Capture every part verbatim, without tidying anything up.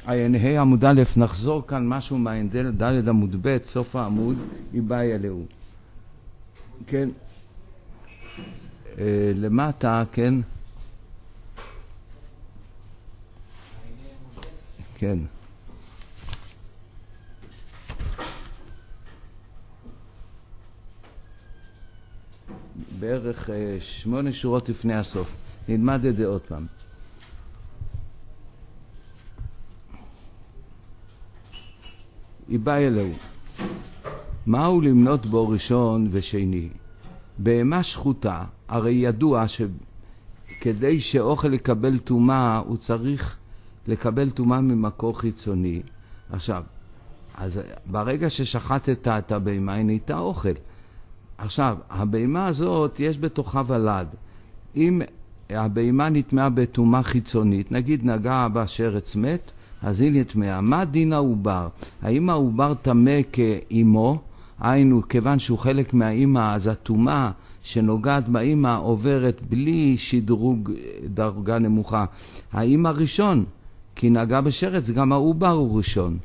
עין ה' עמוד א', נחזור כאן משהו מעין ד' עמוד ב', סוף העמוד, איבאי אלוהו. כן. אה, למטה, כן. כן. בערך אה, שמונה שורות לפני הסוף. נלמד את זה עוד פעם. איבאי אלוהו. מהו למנות בו ראשון ושני? בהמה שחוטה, הרי ידוע שכדי שאוכל לקבל טומאה, הוא צריך לקבל טומאה ממקור חיצוני. עכשיו, אז ברגע ששחטת את הבהמה, היא נהייתה אוכל. עכשיו, הבהמה הזאת יש בתוכה ולד. אם הבהמה נטמעה בטומאה חיצונית, נגיד נגע בה שרץ מת, אז היא נטמעה. מה דין העובר? האם העובר טמא כאימו? היינו, כיוון שהוא חלק מהאימא, אז הטומאה שנוגעת באימא עוברת בלי שדרוג דרגה נמוכה. האימא ראשון, כי נגע בשרץ, גם העובר הוא ראשון.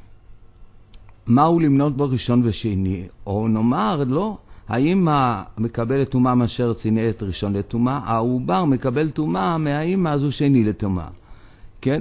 מהו למנות בו ראשון ושני? או נאמר, לא. האמא מקבלת טומאה מהשרץ, היא נהיית ראשון לטומאה, העובר מקבל טומאה מהאמא, אז הוא שני לטומאה. כן?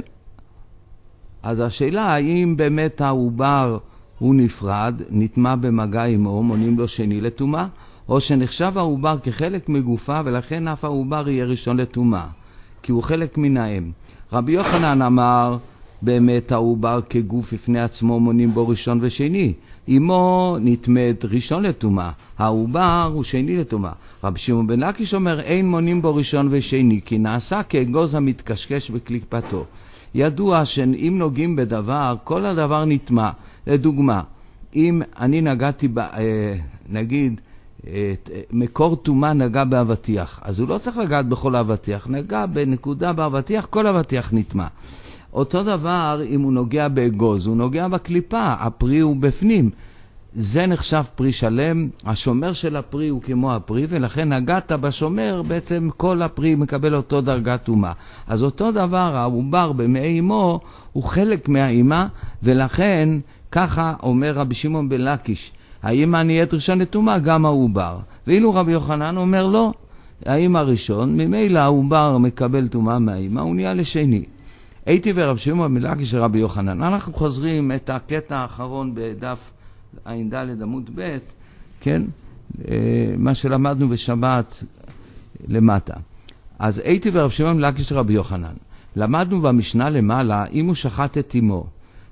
אז השאלה, האם באמת העובר הוא נפרד, נטמא במגע עמו, מונים לו שני לטומאה, או שנחשב העובר כחלק מגופה, ולכן אף העובר יהיה ראשון לטומאה, כי הוא חלק מן האם. רבי יוחנן אמר, באמת העובר כגוף לפני עצמו מונים בו ראשון ושני. אמו נטמאת ראשון לטומאה, העובר הוא שני לטומאה. רבי שמעון בן לקיש אומר, אין מונים בו ראשון ושני, כי נעשה כאגוז המתקשקש בקליפתו. ידוע שאם נוגעים בדבר, כל הדבר נטמא. לדוגמה, אם אני נגעתי, ב, נגיד, מקור טומאה נגע באבטיח, אז הוא לא צריך לגעת בכל אבטיח, נגע בנקודה באבטיח, כל אבטיח נטמא. אותו דבר אם הוא נוגע באגוז, הוא נוגע בקליפה, הפרי הוא בפנים. זה נחשב פרי שלם, השומר של הפרי הוא כמו הפרי, ולכן נגעת בשומר, בעצם כל הפרי מקבל אותו דרגת טומאה. אז אותו דבר, העובר במעי אמו, הוא חלק מהאימא, ולכן ככה אומר רבי שמעון בן לקיש, האמא נהיית ראשון לטומאה, גם העובר. ואילו רבי יוחנן אומר לא, האמא ראשון, ממילא העובר מקבל טומאה מהאמא, הוא נהיה לשני. הייתי ורבי שמעון בן לקיש של רבי יוחנן. אנחנו חוזרים את הקטע האחרון בדף ע"ד עמוד ב', כן? מה שלמדנו בשבת למטה. אז הייתי ורבי שמעון בן לקיש של רבי יוחנן. למדנו במשנה למעלה, אם הוא שחט את אמו,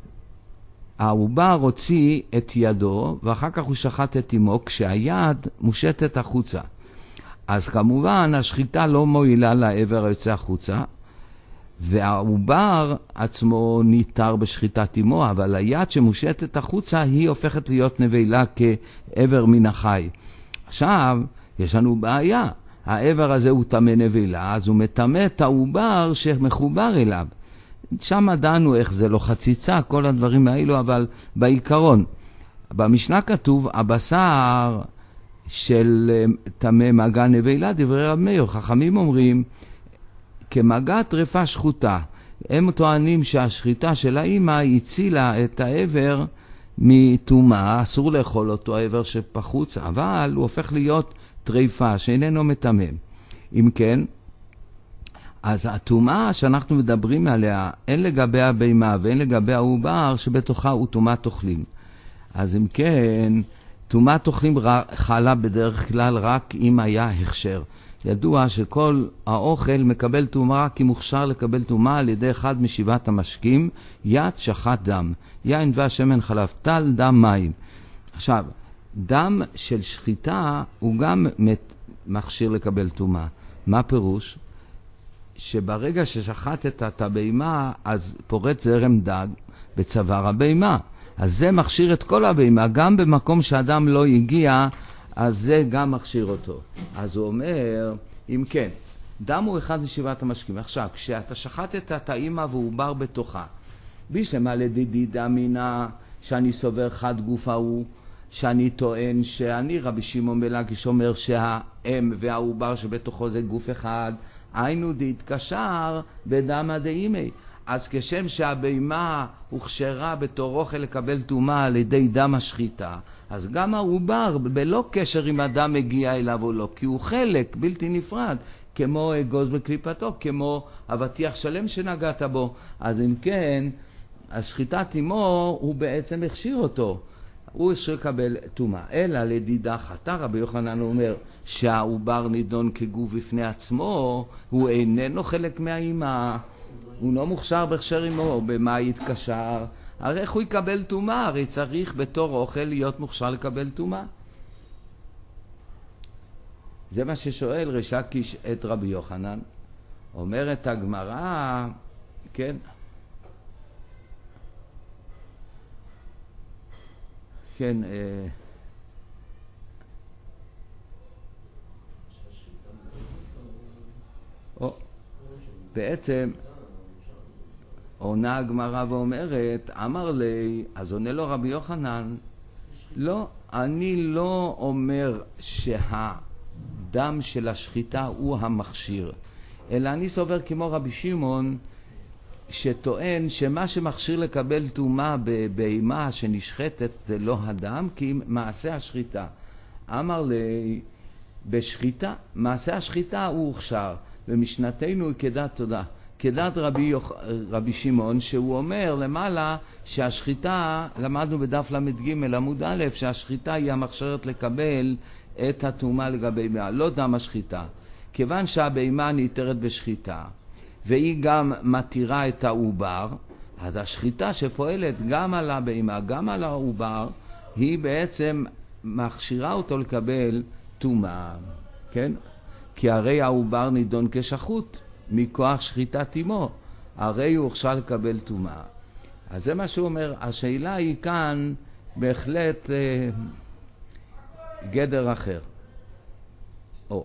העובר הוציא את ידו, ואחר כך הוא שחט את אמו, כשהיד מושטת החוצה. אז כמובן, השחיטה לא מועילה לעבר היוצא החוצה, והעובר עצמו ניתר בשחיטת אמו, אבל היד שמושטת החוצה היא הופכת להיות נבלה כעבר מן החי. עכשיו, יש לנו בעיה. העבר הזה הוא טמא נבלה, אז הוא מטמא את העובר שמחובר אליו. שם דנו איך זה לא חציצה, כל הדברים האלו, אבל בעיקרון. במשנה כתוב, הבשר של טמא מגע נבלה, דברי רב מאיר, חכמים אומרים, כמגע טרפה שחוטה. הם טוענים שהשחיטה של האמא הצילה את העבר מטומאה, אסור לאכול אותו העבר שפחוץ, אבל הוא הופך להיות טרפה שאיננו מטמא. אם כן, אז הטומאה שאנחנו מדברים עליה, אין לגבי הבהמה ואין לגבי העובר שבתוכה הוא טומאת אוכלים. אז אם כן, טומאת אוכלים חלה בדרך כלל רק אם היה הכשר. ידוע שכל האוכל מקבל טומאה כי מוכשר לקבל טומאה על ידי אחד משבעת המשקים, יד שחט דם, יין והשמן חלב, טל דם מים. עכשיו, דם של שחיטה הוא גם מכשיר לקבל טומאה. מה פירוש? שברגע ששחטת את הבהמה, אז פורץ זרם דג בצוואר הבהמה. אז זה מכשיר את כל הבהמה, גם במקום שאדם לא הגיע, אז זה גם מכשיר אותו. אז הוא אומר, אם כן, דם הוא אחד משבעת המשקים. עכשיו, כשאתה שחטת את האמא והעובר בתוכה, בשלמה לדידי דמינה, שאני סובר חד גוף ההוא, שאני טוען שאני רבי שמעון בן לקיש אומר שהאם והעובר שבתוכו זה גוף אחד, היינו דהתקשר בדמא דאימי. אז כשם שהבהמה הוכשרה בתור אוכל לקבל טומאה על ידי דם השחיטה, אז גם העובר בלא קשר אם אדם מגיע אליו או לא, כי הוא חלק בלתי נפרד, כמו אגוז בקליפתו, כמו אבטיח שלם שנגעת בו. אז אם כן, השחיטת אמו הוא בעצם הכשיר אותו, הוא יש לקבל טומאה. אלא לדידה חטא, רבי יוחנן אומר שהעובר נידון כגוף בפני עצמו, הוא איננו חלק מהאימא, הוא לא מוכשר בהכשר אמו, במה יתקשר? הרי איך הוא יקבל טומאה? הרי צריך בתור אוכל להיות מוכשר לקבל טומאה. זה מה ששואל ריש לקיש את רבי יוחנן. אומרת הגמרא, כן, כן, אה, או, בעצם עונה הגמרא ואומרת, אמר לי, אז עונה לו רבי יוחנן, לא, אני לא אומר שהדם של השחיטה הוא המכשיר, אלא אני סובר כמו רבי שמעון, שטוען שמה שמכשיר לקבל טומאה בבהמה שנשחטת זה לא הדם, כי מעשה השחיטה. אמר לי, בשחיטה, מעשה השחיטה הוא הוכשר, ומשנתנו היא כדת תודה. כדת רבי, יוח... רבי שמעון, שהוא אומר למעלה שהשחיטה, למדנו בדף למד ג' עמוד א', שהשחיטה היא המכשירת לקבל את הטומאה לגבי בהמה, לא דם השחיטה. כיוון שהבהמה ניתרת בשחיטה, והיא גם מתירה את העובר, אז השחיטה שפועלת גם על הבהמה, גם על העובר, היא בעצם מכשירה אותו לקבל טומאה, כן? כי הרי העובר נידון כשחוט, מכוח שחיטת אמו, הרי הוא הוכשר לקבל טומאה. אז זה מה שהוא אומר, השאלה היא כאן בהחלט אה, גדר אחר. או.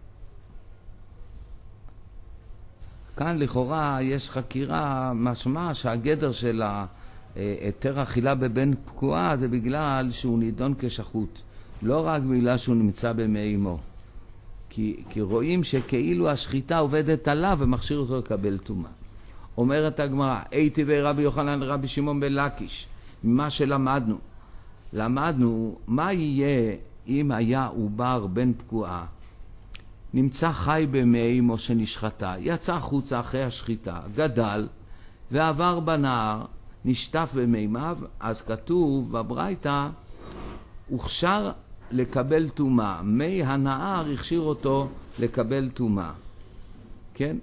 כאן לכאורה יש חקירה משמע שהגדר של היתר אכילה בבן פקועה זה בגלל שהוא נידון כשחוט, לא רק בגלל שהוא נמצא במי אמו. כי, כי רואים שכאילו השחיטה עובדת עליו ומכשיר אותו לקבל טומאה. אומרת הגמרא, הייתי ברבי יוחנן לרבי שמעון בן לקיש, ממה שלמדנו. למדנו מה יהיה אם היה עובר בן פקועה, נמצא חי במי אמו שנשחטה, יצא חוצה אחרי השחיטה, גדל ועבר בנהר, נשטף במימיו, אז כתוב בברייתא, הוכשר לקבל טומאה, מי הנהר הכשיר אותו לקבל טומאה. כן?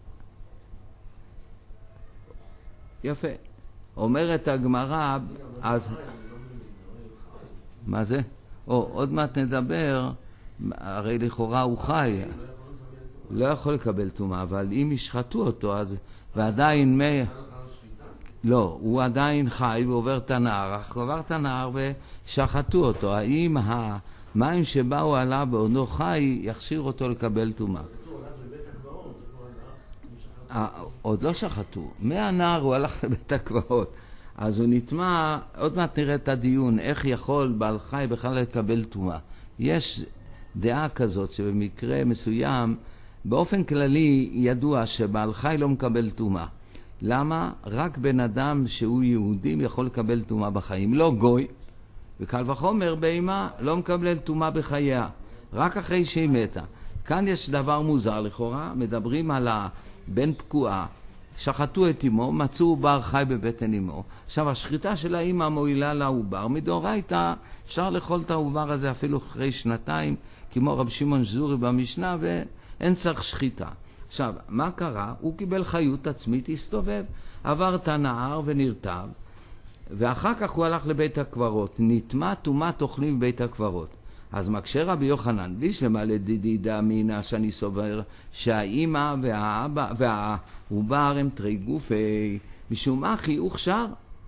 יפה. אומרת הגמרא, אז מה זה? או, עוד מעט נדבר, הרי לכאורה הוא חי, לא יכול לקבל טומאה, אבל אם ישחטו אותו, אז, ועדיין מי, לא, הוא עדיין חי ועובר את הנהר, אך עובר את הנהר ושחטו אותו, האם המים שבאו עליו בעודו חי יכשיר אותו לקבל טומאה? עוד לא שחטו, מהנהר הוא הלך לבית הקברות, אז הוא נטמע, עוד מעט נראה את הדיון, איך יכול בעל חי בכלל לקבל טומאה. יש דעה כזאת שבמקרה מסוים, באופן כללי ידוע שבעל חי לא מקבל טומאה. למה? רק בן אדם שהוא יהודי יכול לקבל טומאה בחיים, לא גוי, וקל וחומר בהמה לא מקבל טומאה בחייה, רק אחרי שהיא מתה. כאן יש דבר מוזר לכאורה, מדברים על הבן פקועה, שחטו את אמו, מצאו עובר חי בבטן אמו. עכשיו השחיטה של האמא מועילה לעובר, מדאורייתא אפשר לאכול את העובר הזה אפילו אחרי שנתיים, כמו רב שמעון זורי במשנה, ואין צריך שחיטה. עכשיו, מה קרה? הוא קיבל חיות עצמית, הסתובב, עבר את הנהר ונרטב, ואחר כך הוא הלך לבית הקברות, נטמע טומאת אוכלים בבית הקברות. אז מקשה רבי יוחנן, בישלמה לדידי אמינא שאני סובר שהאימא והאבא והעובר הם תרי גופי, משום אחי הוכשר.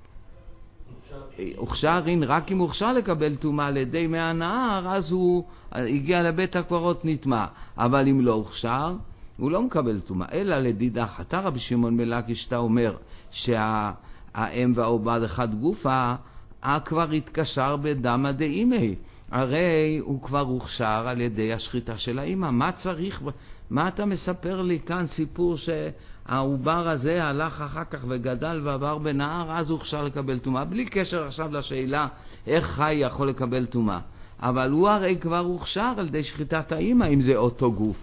הוכשר, רק אם הוכשר לקבל טומאה על ידי מי הנהר, אז הוא הגיע לבית הקברות נטמע. אבל אם לא הוכשר, הוא לא מקבל טומאה. אלא לדידה חטא רבי שמעון בן לקיש, אתה אומר שהאם והעובר אחד גופה, כבר התקשר בדמא דאימי. הרי הוא כבר הוכשר על ידי השחיטה של האמא. מה צריך, מה אתה מספר לי כאן סיפור העובר הזה הלך אחר כך וגדל ועבר בנהר, אז הוא הוכשר לקבל טומאה, בלי קשר עכשיו לשאלה איך חי יכול לקבל טומאה. אבל הוא הרי כבר הוכשר על ידי שחיטת האמא, אם זה אותו גוף.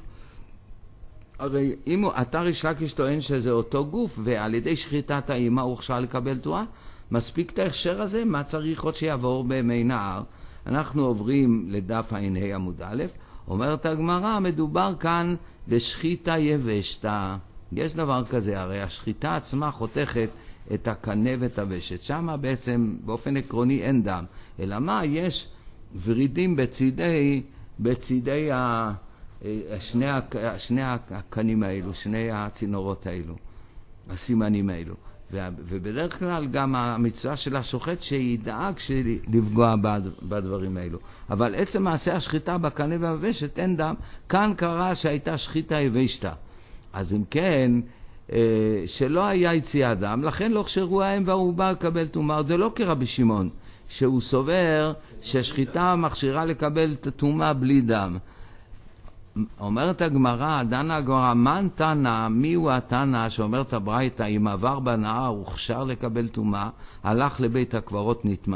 הרי אם הוא, אתה ריש לקיש טוען שזה אותו גוף, ועל ידי שחיטת האמא הוא הוכשר לקבל טומאה, מספיק את ההכשר הזה, מה צריך עוד שיעבור במי נהר? אנחנו עוברים לדף ע"ה עמוד א', אומרת הגמרא, מדובר כאן בשחיטה יבשתא. יש דבר כזה, הרי השחיטה עצמה חותכת את הקנה ואת הוושת. שם בעצם באופן עקרוני אין דם, אלא מה? יש ורידים בצידי, בצידי ה, שני, שני הקנים האלו, שני הצינורות האלו, הסימנים האלו. ובדרך כלל גם המצווה של השוחט שידאג לפגוע בדברים האלו. אבל עצם מעשה השחיטה בקנה והוושת אין דם. כאן קרה שהייתה שחיטה יבשתא. אז אם כן, שלא היה יציאת דם, לכן לא הוכשרו האם והעובר לקבל טומאה. זה לא כרבי שמעון, שהוא סובר ששחיטה מכשירה לקבל טומאה בלי דם. אומרת הגמרא, דנה הגמרא, מן תנא, מי הוא התנא שאומרת הברייתא, אם עבר בנהר הוכשר לקבל טומאה, הלך לבית הקברות נטמא.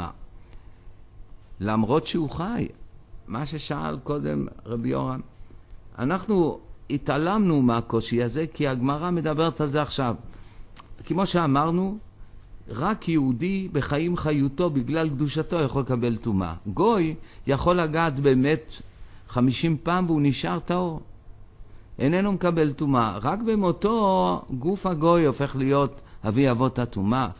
למרות שהוא חי, מה ששאל קודם רבי יורם. אנחנו התעלמנו מהקושי הזה, כי הגמרא מדברת על זה עכשיו. כמו שאמרנו, רק יהודי בחיים חיותו בגלל קדושתו יכול לקבל טומאה. גוי יכול לגעת באמת חמישים פעם והוא נשאר טהור. איננו מקבל טומאה. רק במותו גוף הגוי הופך להיות אבי אבות הטומאה.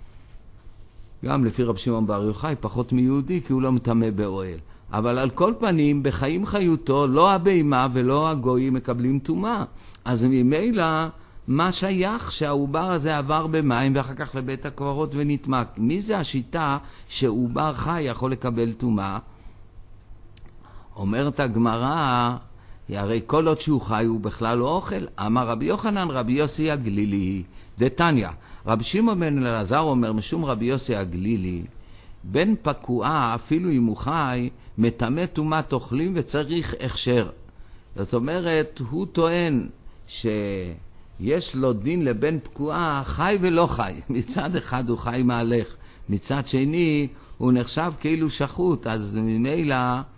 גם לפי רב שמעון בר יוחאי פחות מיהודי כי הוא לא מטמא באוהל. אבל על כל פנים בחיים חיותו לא הבהמה ולא הגוי מקבלים טומאה. אז ממילא מה שייך שהעובר הזה עבר במים ואחר כך לבית הקברות ונטמא? מי זה השיטה שעובר חי יכול לקבל טומאה? אומרת הגמרא, הרי כל עוד שהוא חי הוא בכלל לא אוכל. אמר רבי יוחנן רבי יוסי הגלילי דתניא, רבי שמעון בן אלעזר אומר משום רבי יוסי הגלילי, בן פקועה אפילו אם הוא חי מטמא טומאת אוכלים וצריך הכשר. זאת אומרת, הוא טוען שיש לו דין לבן פקועה חי ולא חי. מצד אחד הוא חי מהלך, מצד שני הוא נחשב כאילו שחוט, אז ממילא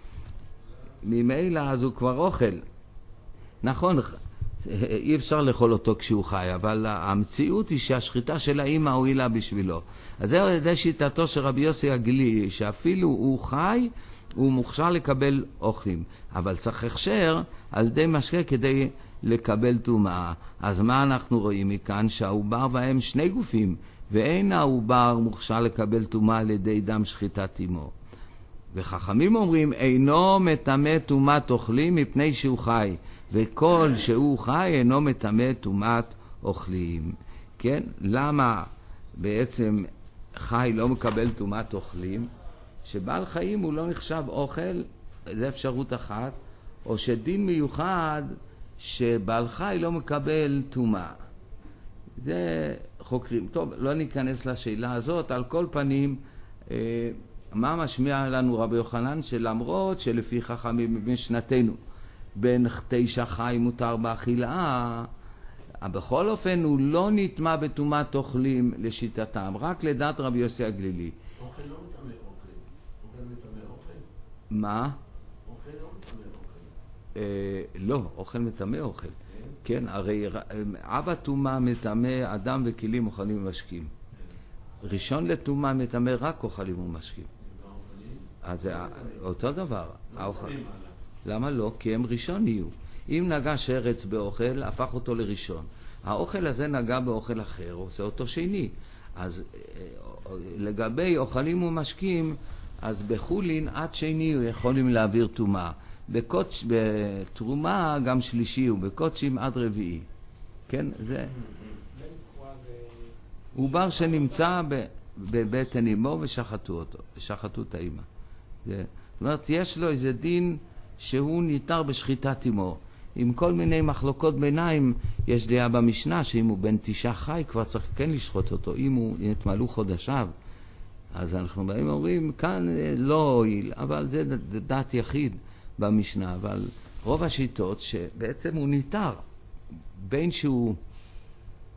ממילא אז הוא כבר אוכל. נכון, אי אפשר לאכול אותו כשהוא חי, אבל המציאות היא שהשחיטה של האמא הועילה בשבילו. אז זה על ידי שיטתו של רבי יוסי הגלילי, שאפילו הוא חי, הוא מוכשר לקבל אוכלים. אבל צריך הכשר על ידי משקה כדי לקבל טומאה. אז מה אנחנו רואים מכאן? שהעובר והאם שני גופים, ואין העובר מוכשר לקבל טומאה על ידי דם שחיטת אמו. וחכמים אומרים, אינו מטמא טומאת אוכלים מפני שהוא חי, וכל שהוא חי אינו מטמא טומאת אוכלים. כן? למה בעצם חי לא מקבל טומאת אוכלים? שבעל חיים הוא לא נחשב אוכל, זה אפשרות אחת, או שדין מיוחד שבעל חי לא מקבל טומאה. זה חוקרים. טוב, לא ניכנס לשאלה הזאת, על כל פנים, אה, מה משמיע לנו רבי יוחנן? שלמרות שלפי חכמים במשנתנו בין תשע חי מותר באכילה, בכל אופן הוא לא נטמא בטומאת אוכלים לשיטתם, רק לדעת רבי יוסי הגלילי. אוכל לא מטמא אוכל. אוכל מטמא אוכל. מה? אוכל לא מטמא אוכל. אה, לא, אוכל מטמא אוכל. כן, הרי אב הטומאה מטמא אדם וכלים אוכלים ומשקים. ראשון לטומאה מטמא רק אוכלים ומשקים. אז זה אותו דבר. למה לא? כי הם ראשון יהיו. אם נגע שרץ באוכל, הפך אותו לראשון. האוכל הזה נגע באוכל אחר, עושה אותו שני. אז לגבי אוכלים ומשקים, אז בחולין עד שני יכולים להעביר טומאה. בקודש, בתרומה גם שלישי, ובקודשים עד רביעי. כן, זה עובר שנמצא בבטן אמו ושחטו אותו, ושחטו את האמא. זאת אומרת, יש לו איזה דין שהוא ניתר בשחיטת אמו. עם כל מיני מחלוקות ביניים, יש דעה במשנה שאם הוא בן תשעה חי, כבר צריך כן לשחוט אותו. אם הוא נתמלאו חודשיו, אז אנחנו באים ואומרים, כאן לא הועיל, אבל זה דעת יחיד במשנה. אבל רוב השיטות שבעצם הוא ניתר, בין שהוא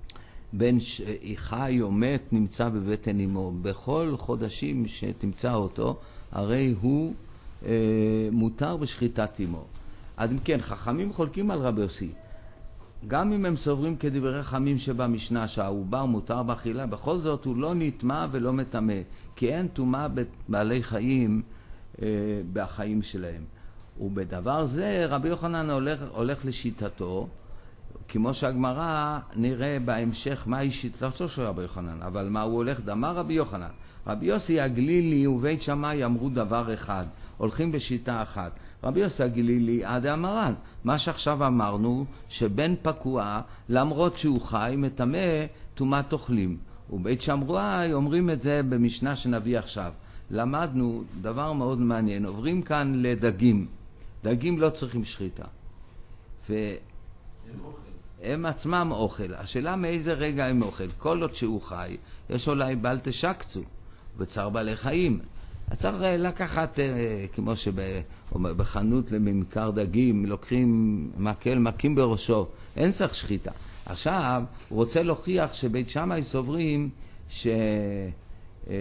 בן ש... חי או מת נמצא בבטן אמו, בכל חודשים שתמצא אותו, הרי הוא אה, מותר בשחיטת אמו. אז אם כן, חכמים חולקים על רבי יוסי. גם אם הם סוברים כדברי חכמים שבמשנה שהעובר מותר באכילה, בכל זאת הוא לא נטמע ולא מטמא, כי אין טומאה בבעלי חיים אה, בחיים שלהם. ובדבר זה רבי יוחנן הולך, הולך לשיטתו, כמו שהגמרא נראה בהמשך מהי שיטתו של רבי יוחנן, אבל מה הוא הולך? דאמר רבי יוחנן, רבי יוסי הגלילי ובית שמאי אמרו דבר אחד, הולכים בשיטה אחת. רבי יוסי הגלילי עד המרן, מה שעכשיו אמרנו, שבן פקוע, למרות שהוא חי, מטמא טומאת אוכלים. ובית שמאי אומרים את זה במשנה שנביא עכשיו. למדנו דבר מאוד מעניין, עוברים כאן לדגים. דגים לא צריכים שחיטה. ו... הם עצמם אוכל. השאלה מאיזה רגע הם אוכל. כל עוד שהוא חי, יש אולי בל תשקצו, וצער בעלי חיים. אז צריך לקחת, כמו שבחנות לממכר דגים, לוקחים מקל, מכים בראשו. אין צריך שחיטה. עכשיו, הוא רוצה להוכיח שבית שמאי סוברים שבן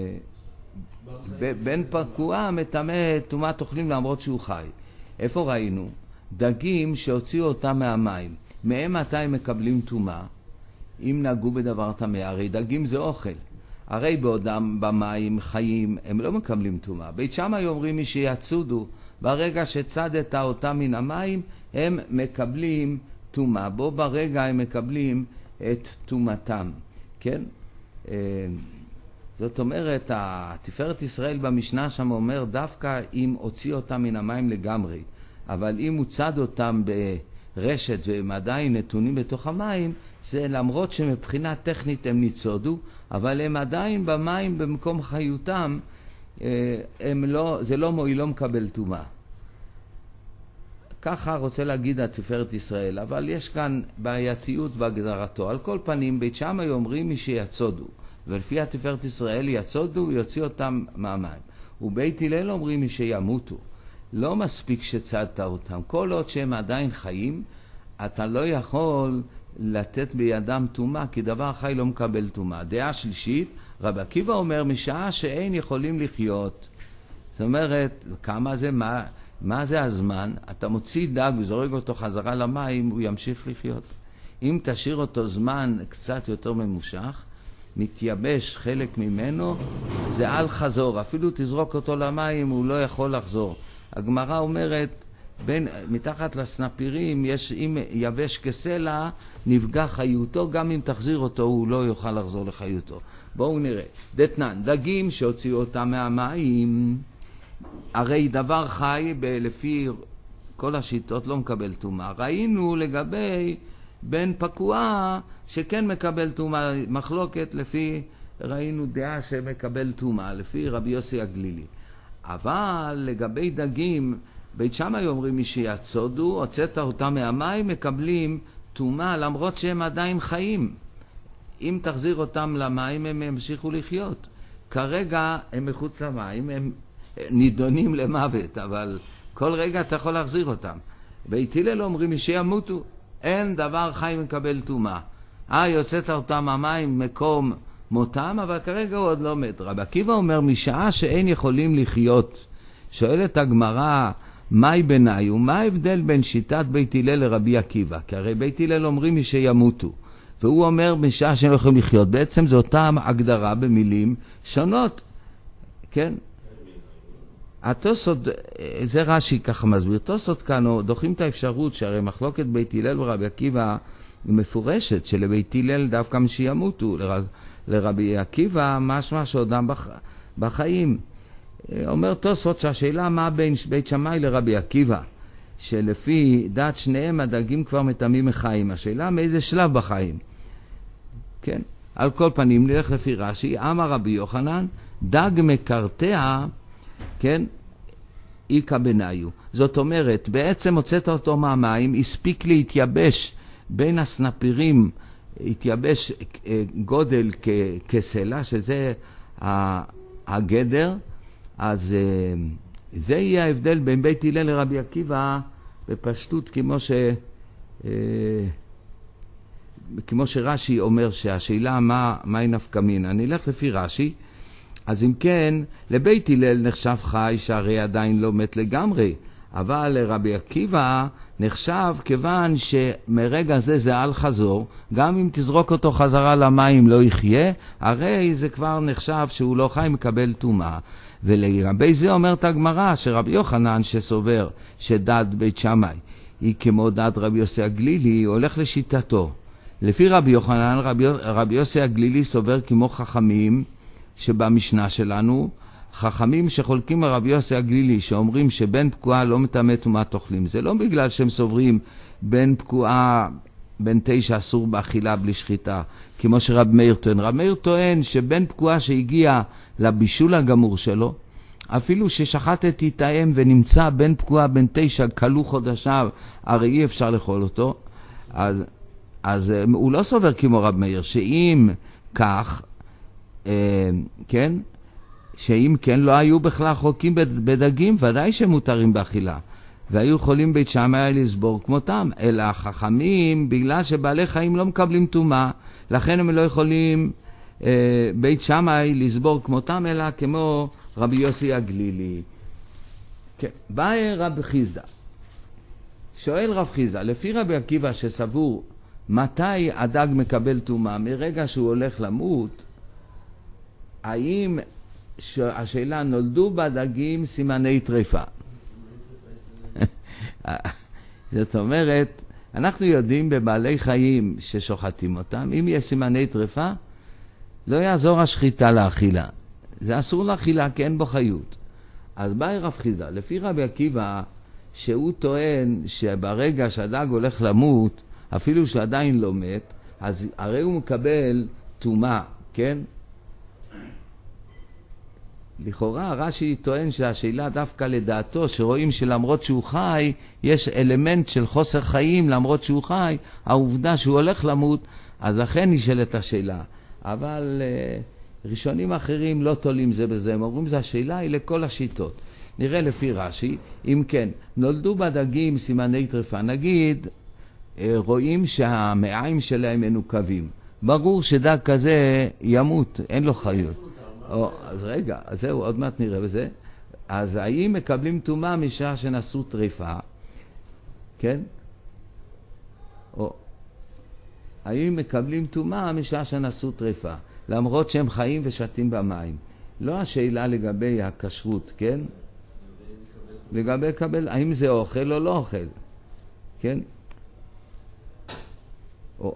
פקוע מטמא טומאת אוכלים למרות שהוא חי. איפה ראינו? דגים שהוציאו אותם מהמים. מהם מתי הם מקבלים טומאה? אם נגעו בדבר טמא, הרי דגים זה אוכל. הרי בעודם במים חיים הם לא מקבלים טומאה. בית שמאי אומרים מי שיצודו, ברגע שצדת אותם מן המים הם מקבלים טומאה. בו ברגע הם מקבלים את טומאתם. כן? זאת אומרת, תפארת ישראל במשנה שם אומר דווקא אם הוציא אותם מן המים לגמרי. אבל אם הוא צד אותם ברשת והם עדיין נתונים בתוך המים, זה למרות שמבחינה טכנית הם ניצודו, אבל הם עדיין במים במקום חיותם, הם לא, זה לא מועיל, לא מקבל טומאה. ככה רוצה להגיד התפארת ישראל, אבל יש כאן בעייתיות בהגדרתו. על כל פנים, בית שמאי אומרים מי שיצודו, ולפי התפארת ישראל יצודו, יוציא אותם מהמים. ובית הלל אומרים מי שימותו. לא מספיק שצדת אותם. כל עוד שהם עדיין חיים, אתה לא יכול לתת בידם טומאה, כי דבר חי לא מקבל טומאה. דעה שלישית, רבי עקיבא אומר, משעה שאין יכולים לחיות. זאת אומרת, כמה זה, מה, מה זה הזמן? אתה מוציא דג וזורק אותו חזרה למים, הוא ימשיך לחיות. אם תשאיר אותו זמן קצת יותר ממושך, מתייבש חלק ממנו, זה על חזור. אפילו תזרוק אותו למים, הוא לא יכול לחזור. הגמרא אומרת, בין, מתחת לסנפירים, יש, אם יבש כסלע, נפגע חיותו, גם אם תחזיר אותו, הוא לא יוכל לחזור לחיותו. בואו נראה. דתנן, דגים שהוציאו אותם מהמים, הרי דבר חי, לפי כל השיטות, לא מקבל טומאה. ראינו לגבי בן פקוע, שכן מקבל טומאה, מחלוקת לפי, ראינו דעה שמקבל טומאה, לפי רבי יוסי הגלילי. אבל לגבי דגים, בית שמאי אומרים מי שיצודו, הוצאת אותם מהמים, מקבלים טומאה, למרות שהם עדיין חיים. אם תחזיר אותם למים, הם ימשיכו לחיות. כרגע הם מחוץ למים, הם נידונים למוות, אבל כל רגע אתה יכול להחזיר אותם. בית הלל אומרים מי שימותו, אין דבר חי מקבל טומאה. אה, יוצאת אותם מהמים, מקום מותם, אבל כרגע הוא עוד לא מת. רבי עקיבא אומר, משעה שאין יכולים לחיות, שואלת הגמרא, מהי ביניי, ומה ההבדל בין שיטת בית הלל לרבי עקיבא? כי הרי בית הלל אומרים מי שימותו, והוא אומר משעה שאין יכולים לחיות. בעצם זו אותה הגדרה במילים שונות. כן? התוספות, זה רש"י ככה מסביר, תוספות כאן דוחים את האפשרות שהרי מחלוקת בית הלל ורבי עקיבא מפורשת, שלבית הלל דווקא מי שימותו, לרבי עקיבא משמע שעודם בח... בחיים. אומר תוספות שהשאלה מה בין בית שמאי לרבי עקיבא, שלפי דעת שניהם הדגים כבר מטמאים מחיים. השאלה מאיזה שלב בחיים. כן? על כל פנים נלך לפי רש"י, אמר רבי יוחנן, דג מקרטע, כן? איקה בניו. זאת אומרת, בעצם הוצאת אותו מהמים, הספיק להתייבש בין הסנפירים, התייבש גודל כסלע, שזה הגדר, אז זה יהיה ההבדל בין בית הלל לרבי עקיבא בפשטות, כמו ש כמו שרש"י אומר שהשאלה מה, מה היא נפקא מינה, אני אלך לפי רש"י, אז אם כן, לבית הלל נחשב חי שהרי עדיין לא מת לגמרי, אבל לרבי עקיבא נחשב כיוון שמרגע זה זה על חזור, גם אם תזרוק אותו חזרה למים לא יחיה, הרי זה כבר נחשב שהוא לא חי, מקבל טומאה. ולגבי זה אומרת הגמרא שרבי יוחנן שסובר שדת בית שמאי היא כמו דת רבי יוסי הגלילי, הולך לשיטתו. לפי רבי יוחנן, רבי, רבי יוסי הגלילי סובר כמו חכמים שבמשנה שלנו, חכמים שחולקים על רבי יוסי הגלילי שאומרים שבן פקועה לא מטמא טומאת אוכלים. זה לא בגלל שהם סוברים בן פקועה, בן תשע אסור באכילה בלי שחיטה, כמו שרב מאיר טוען. רב מאיר טוען שבן פקועה שהגיע לבישול הגמור שלו, אפילו ששחטת יתאם ונמצא בן פקועה בן תשע כלו חודשיו, הרי אי אפשר לאכול אותו. אז, אז הוא לא סובר כמו רב מאיר, שאם כך, אה, כן, שאם כן לא היו בכלל חוקים בדגים, ודאי שמותרים באכילה. והיו יכולים בית שמאי לסבור כמותם, אלא החכמים, בגלל שבעלי חיים לא מקבלים טומאה, לכן הם לא יכולים אה, בית שמאי לסבור כמותם, אלא כמו רבי יוסי הגלילי. כן. בא רב חיסדא, שואל רב חיסדא, לפי רבי עקיבא שסבור מתי הדג מקבל טומאה, מרגע שהוא הולך למות, האם השאלה נולדו בדגים סימני טריפה? זאת אומרת, אנחנו יודעים בבעלי חיים ששוחטים אותם, אם יש סימני טריפה, לא יעזור השחיטה לאכילה. זה אסור לאכילה, כי אין בו חיות. אז בא רב חיסדא, לפי רבי עקיבא, שהוא טוען שברגע שהדג הולך למות, אפילו שעדיין לא מת, אז הרי הוא מקבל טומאה, כן? לכאורה רש"י טוען שהשאלה דווקא לדעתו, שרואים שלמרות שהוא חי, יש אלמנט של חוסר חיים, למרות שהוא חי, העובדה שהוא הולך למות, אז אכן נשאלת השאלה. אבל uh, ראשונים אחרים לא תולים זה בזה, הם אומרים שהשאלה היא לכל השיטות. נראה לפי רש"י, אם כן, נולדו בדגים סימני טריפה, נגיד, uh, רואים שהמעיים שלהם מנוקבים. ברור שדג כזה ימות, אין לו חיות. או, אז רגע, אז זהו, עוד מעט נראה בזה. אז האם מקבלים טומאה משעה שנשאו טריפה? כן? או, האם מקבלים טומאה משעה שנשאו טריפה? למרות שהם חיים ושתים במים. לא השאלה לגבי הכשרות, כן? לגבי קבל, האם זה אוכל או לא אוכל? כן? או,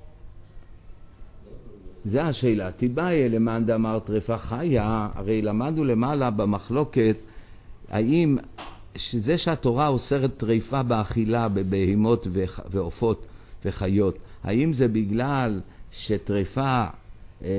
זה השאלה. תיבאי למאן דאמר טריפה חיה, הרי למדנו למעלה במחלוקת, האם זה שהתורה אוסרת טריפה באכילה בבהמות ועופות וחיות, האם זה בגלל שטריפה אה,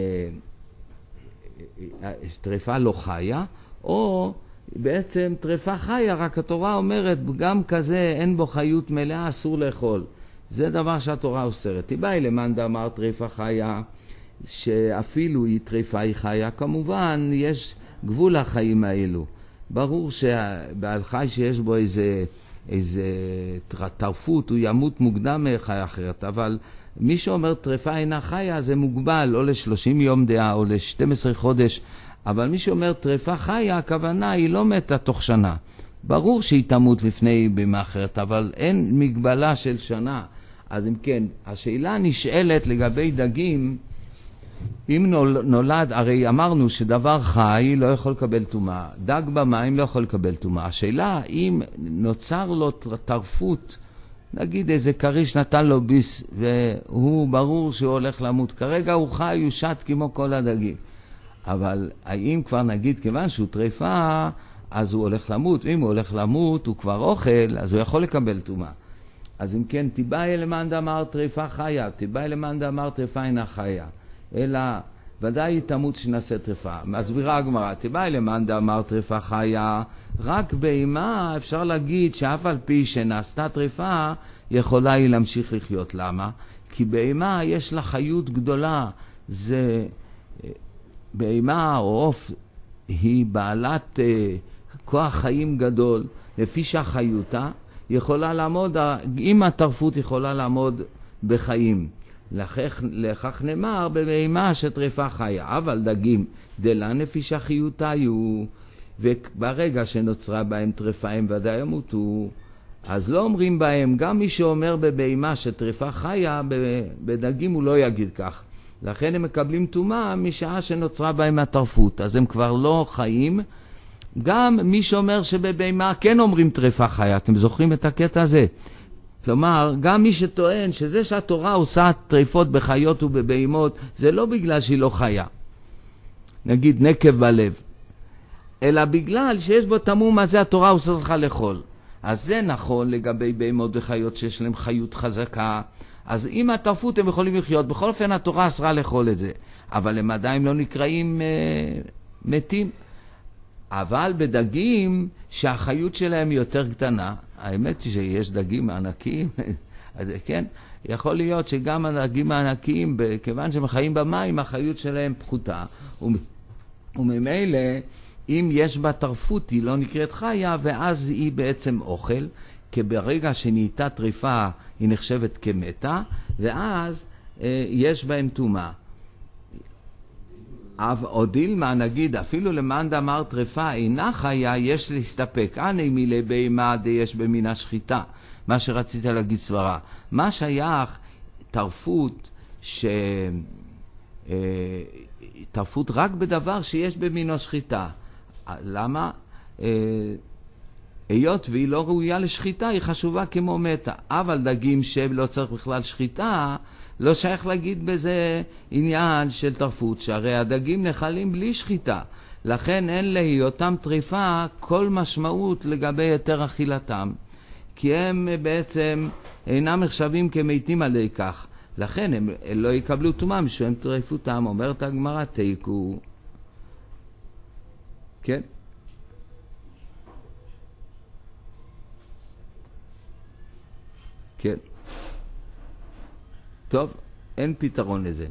טריפה לא חיה, או בעצם טריפה חיה, רק התורה אומרת, גם כזה אין בו חיות מלאה, אסור לאכול. זה דבר שהתורה אוסרת. תיבאי למאן דאמר טריפה חיה, שאפילו היא טריפה היא חיה, כמובן יש גבול לחיים האלו. ברור שבעל חי שיש בו איזה, איזה טרפות, הוא ימות מוקדם מחיה אחרת, אבל מי שאומר טריפה אינה חיה זה מוגבל, או ל-שלושים יום דעה או ל-שנים עשר חודש, אבל מי שאומר טריפה חיה, הכוונה היא לא מתה תוך שנה. ברור שהיא תמות לפני בימה אחרת, אבל אין מגבלה של שנה. אז אם כן, השאלה נשאלת לגבי דגים, אם נולד, הרי אמרנו שדבר חי לא יכול לקבל טומאה, דג במים לא יכול לקבל טומאה. השאלה אם נוצר לו טרפות, נגיד איזה קריש נתן לו ביס והוא ברור שהוא הולך למות, כרגע הוא חי, הוא שט כמו כל הדגים, אבל האם כבר נגיד כיוון שהוא טריפה אז הוא הולך למות, ואם הוא הולך למות הוא כבר אוכל, אז הוא יכול לקבל טומאה. אז אם כן, תיבאי למאן דאמר טריפה חיה, תיבאי למאן דאמר טריפה אינה חיה, אלא ודאי היא תמות שנעשה טריפה. מסבירה הגמרא, תיבאי למאן דאמר טריפה חיה, רק בהמה אפשר להגיד שאף על פי שנעשתה טריפה, יכולה היא להמשיך לחיות. למה? כי בהמה יש לה חיות גדולה. זה בהמה או עוף היא בעלת uh, כוח חיים גדול, לפי שהחיותה יכולה לעמוד, אם הטרפות יכולה לעמוד בחיים. לכך, לכך נאמר בבהמה שטרפה חיה, אבל דגים דלה נפישה חיותה היו, וברגע שנוצרה בהם טרפה הם ודאי ימותו. אז לא אומרים בהם, גם מי שאומר בבהמה שטרפה חיה, בדגים הוא לא יגיד כך. לכן הם מקבלים טומאה משעה שנוצרה בהם הטרפות, אז הם כבר לא חיים. גם מי שאומר שבבהמה כן אומרים טרפה חיה, אתם זוכרים את הקטע הזה? כלומר, גם מי שטוען שזה שהתורה עושה טריפות בחיות ובבהמות, זה לא בגלל שהיא לא חיה, נגיד נקב בלב, אלא בגלל שיש בו תמום הזה התורה עושה לך לאכול. אז זה נכון לגבי בהמות וחיות שיש להם חיות חזקה, אז עם הטרפות הם יכולים לחיות, בכל אופן התורה אסרה לאכול את זה, אבל הם עדיין לא נקראים אה, מתים. אבל בדגים שהחיות שלהם יותר קטנה, האמת היא שיש דגים ענקיים, אז כן, יכול להיות שגם הדגים הענקיים, כיוון שהם חיים במים, החיות שלהם פחותה, וממילא אם יש בה טרפות היא לא נקראת חיה, ואז היא בעצם אוכל, כי ברגע שנהייתה טריפה היא נחשבת כמתה, ואז אה, יש בהם טומאה. או דילמה, נגיד, אפילו למאן דאמר טרפה אינה חיה, יש להסתפק. אני מילי בהמה יש במין השחיטה. מה שרצית להגיד סברה. מה שייך טרפות, ש... טרפות רק בדבר שיש במין השחיטה. למה? היות והיא לא ראויה לשחיטה, היא חשובה כמו מתה. אבל דגים שלא צריך בכלל שחיטה, לא שייך להגיד בזה עניין של טרפות, שהרי הדגים נחלים בלי שחיטה, לכן אין להיותם טריפה כל משמעות לגבי יותר אכילתם, כי הם בעצם אינם נחשבים כמתים עלי כך, לכן הם לא יקבלו טומאה משום טריפותם. אומרת הגמרא תיקו. כן? כן. טוב, אין פתרון לזה.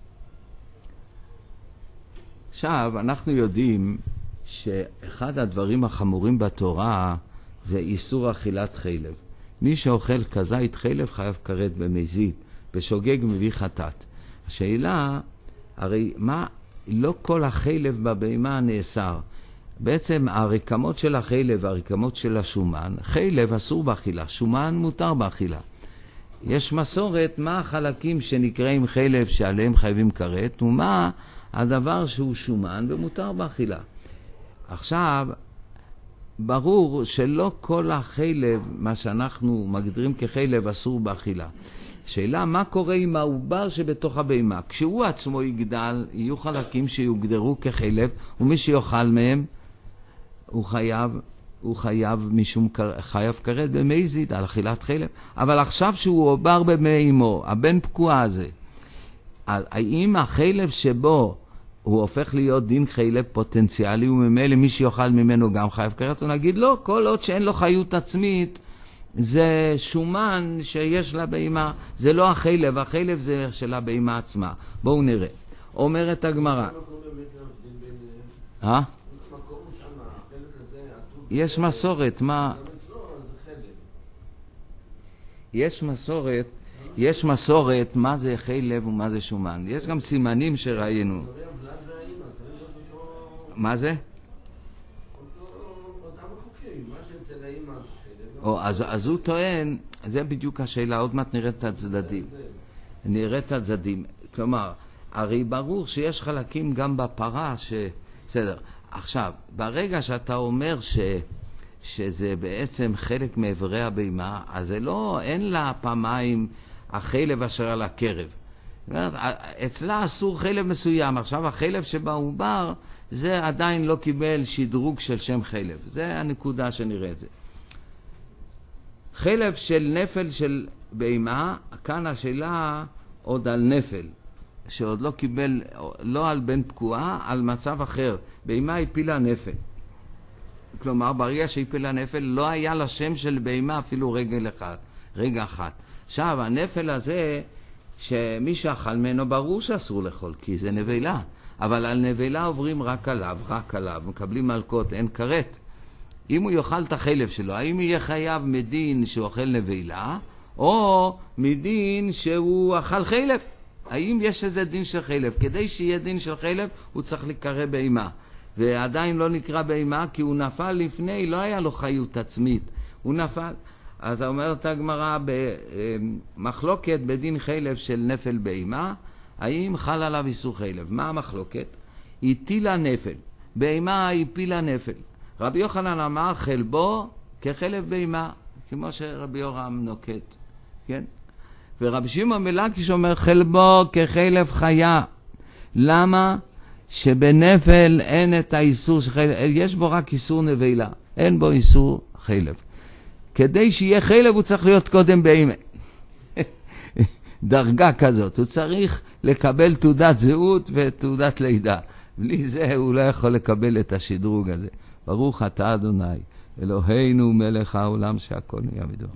עכשיו, אנחנו יודעים שאחד הדברים החמורים בתורה זה איסור אכילת חלב. מי שאוכל כזית חלב חייב כרת במזיד, בשוגג מביא חטאת. השאלה, הרי מה, לא כל החלב בבהמה נאסר. בעצם הרקמות של החלב והרקמות של השומן, חלב אסור באכילה, שומן מותר באכילה. יש מסורת מה החלקים שנקראים חלב שעליהם חייבים כרת, ומה הדבר שהוא שומן ומותר באכילה. עכשיו, ברור שלא כל החלב, מה שאנחנו מגדירים כחלב, אסור באכילה. שאלה, מה קורה עם העובר שבתוך הבהמה? כשהוא עצמו יגדל, יהיו חלקים שיוגדרו כחלב, ומי שיאכל מהם, הוא חייב... הוא חייב משום חייב כרת במזיד על אכילת חלב, אבל עכשיו שהוא עובר במי אמו, הבן פקוע הזה, האם החלב שבו הוא הופך להיות דין חלב פוטנציאלי, וממילא מי שיאכל ממנו גם חייב כרת? הוא נגיד לא, כל עוד שאין לו חיות עצמית, זה שומן שיש לה בהמה, זה לא החלב, החלב זה של הבהמה עצמה. בואו נראה. אומרת הגמרא. אה? יש מסורת, מה? יש מסורת, יש מסורת מה זה חלב ומה זה שומן. יש גם סימנים שראינו. מה זה? או, אז, אז הוא טוען, זה בדיוק השאלה, עוד מעט נראה את הצדדים. נראה את הצדדים. כלומר, הרי ברור שיש חלקים גם בפרה ש... בסדר. עכשיו, ברגע שאתה אומר ש... שזה בעצם חלק מאיברי הבהמה, אז זה לא, אין לה פעמיים החלב אשר על הקרב. אצלה אסור חלב מסוים. עכשיו החלב שבעובר, זה עדיין לא קיבל שדרוג של שם חלב. זה הנקודה שנראה את זה. חלב של נפל של בהמה, כאן השאלה עוד על נפל, שעוד לא קיבל, לא על בן פקועה, על מצב אחר. בהמה הפילה נפל. כלומר, ברגע שהפילה נפל, לא היה לה שם של בהמה אפילו רגל אחד, רגע אחת. עכשיו, הנפל הזה, שמי שאכל ממנו ברור שאסור לאכול, כי זה נבלה. אבל על נבלה עוברים רק עליו, רק עליו, מקבלים מלכות, אין כרת. אם הוא יאכל את החלב שלו, האם יהיה חייב מדין שהוא אוכל נבלה, או מדין שהוא אכל חלב. האם יש איזה דין של חלב? כדי שיהיה דין של חלב הוא צריך להיקרא בהמה, ועדיין לא נקרא בהמה כי הוא נפל לפני, לא היה לו חיות עצמית, הוא נפל. אז אומרת הגמרא במחלוקת בדין חלב של נפל בהמה, האם חל עליו איסור חלב? מה המחלוקת? הטילה נפל, בהמה הפילה נפל. רבי יוחנן אמר חלבו כחלב בהמה, כמו שרבי יורם נוקט, כן? ורבי שמעון בן לקיש אומר חלבו כחלב חיה. למה? שבנפל אין את האיסור של חלב, יש בו רק איסור נבילה, אין בו איסור חלב. כדי שיהיה חלב הוא צריך להיות קודם בהמה. דרגה כזאת, הוא צריך לקבל תעודת זהות ותעודת לידה. בלי זה הוא לא יכול לקבל את השדרוג הזה. ברוך אתה אדוני, אלוהינו מלך העולם שהכל נהיה בדברו.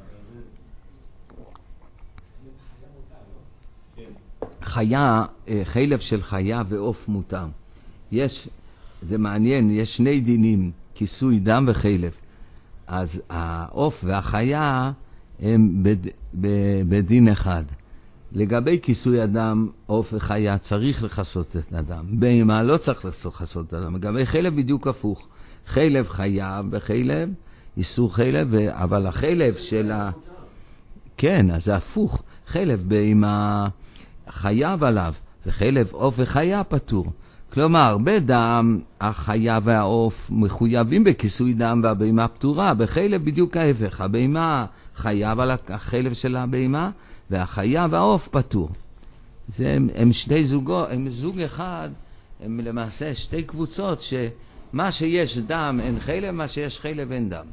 חיה, חלב של חיה ועוף מותר. יש, זה מעניין, יש שני דינים, כיסוי דם וחלב. אז העוף והחיה הם בד, בדין אחד. לגבי כיסוי הדם, עוף וחיה צריך לכסות את הדם. בהמה לא צריך לכסות את הדם. לגבי חלב בדיוק הפוך. חלב חיה וחלב, איסור חלב, אבל החלב של ה... כן, אז זה הפוך. חלב בהמה חייב עליו, וחלב עוף וחיה פטור. כלומר, בדם החיה והעוף מחויבים בכיסוי דם והבהמה פטורה. בחלב בדיוק ההפך. הבהמה חייב על החלב של הבהמה, והחיה והעוף פטור. זה הם, הם שני זוגות, הם זוג אחד, הם למעשה שתי קבוצות שמה שיש דם אין חלב, מה שיש חלב אין דם.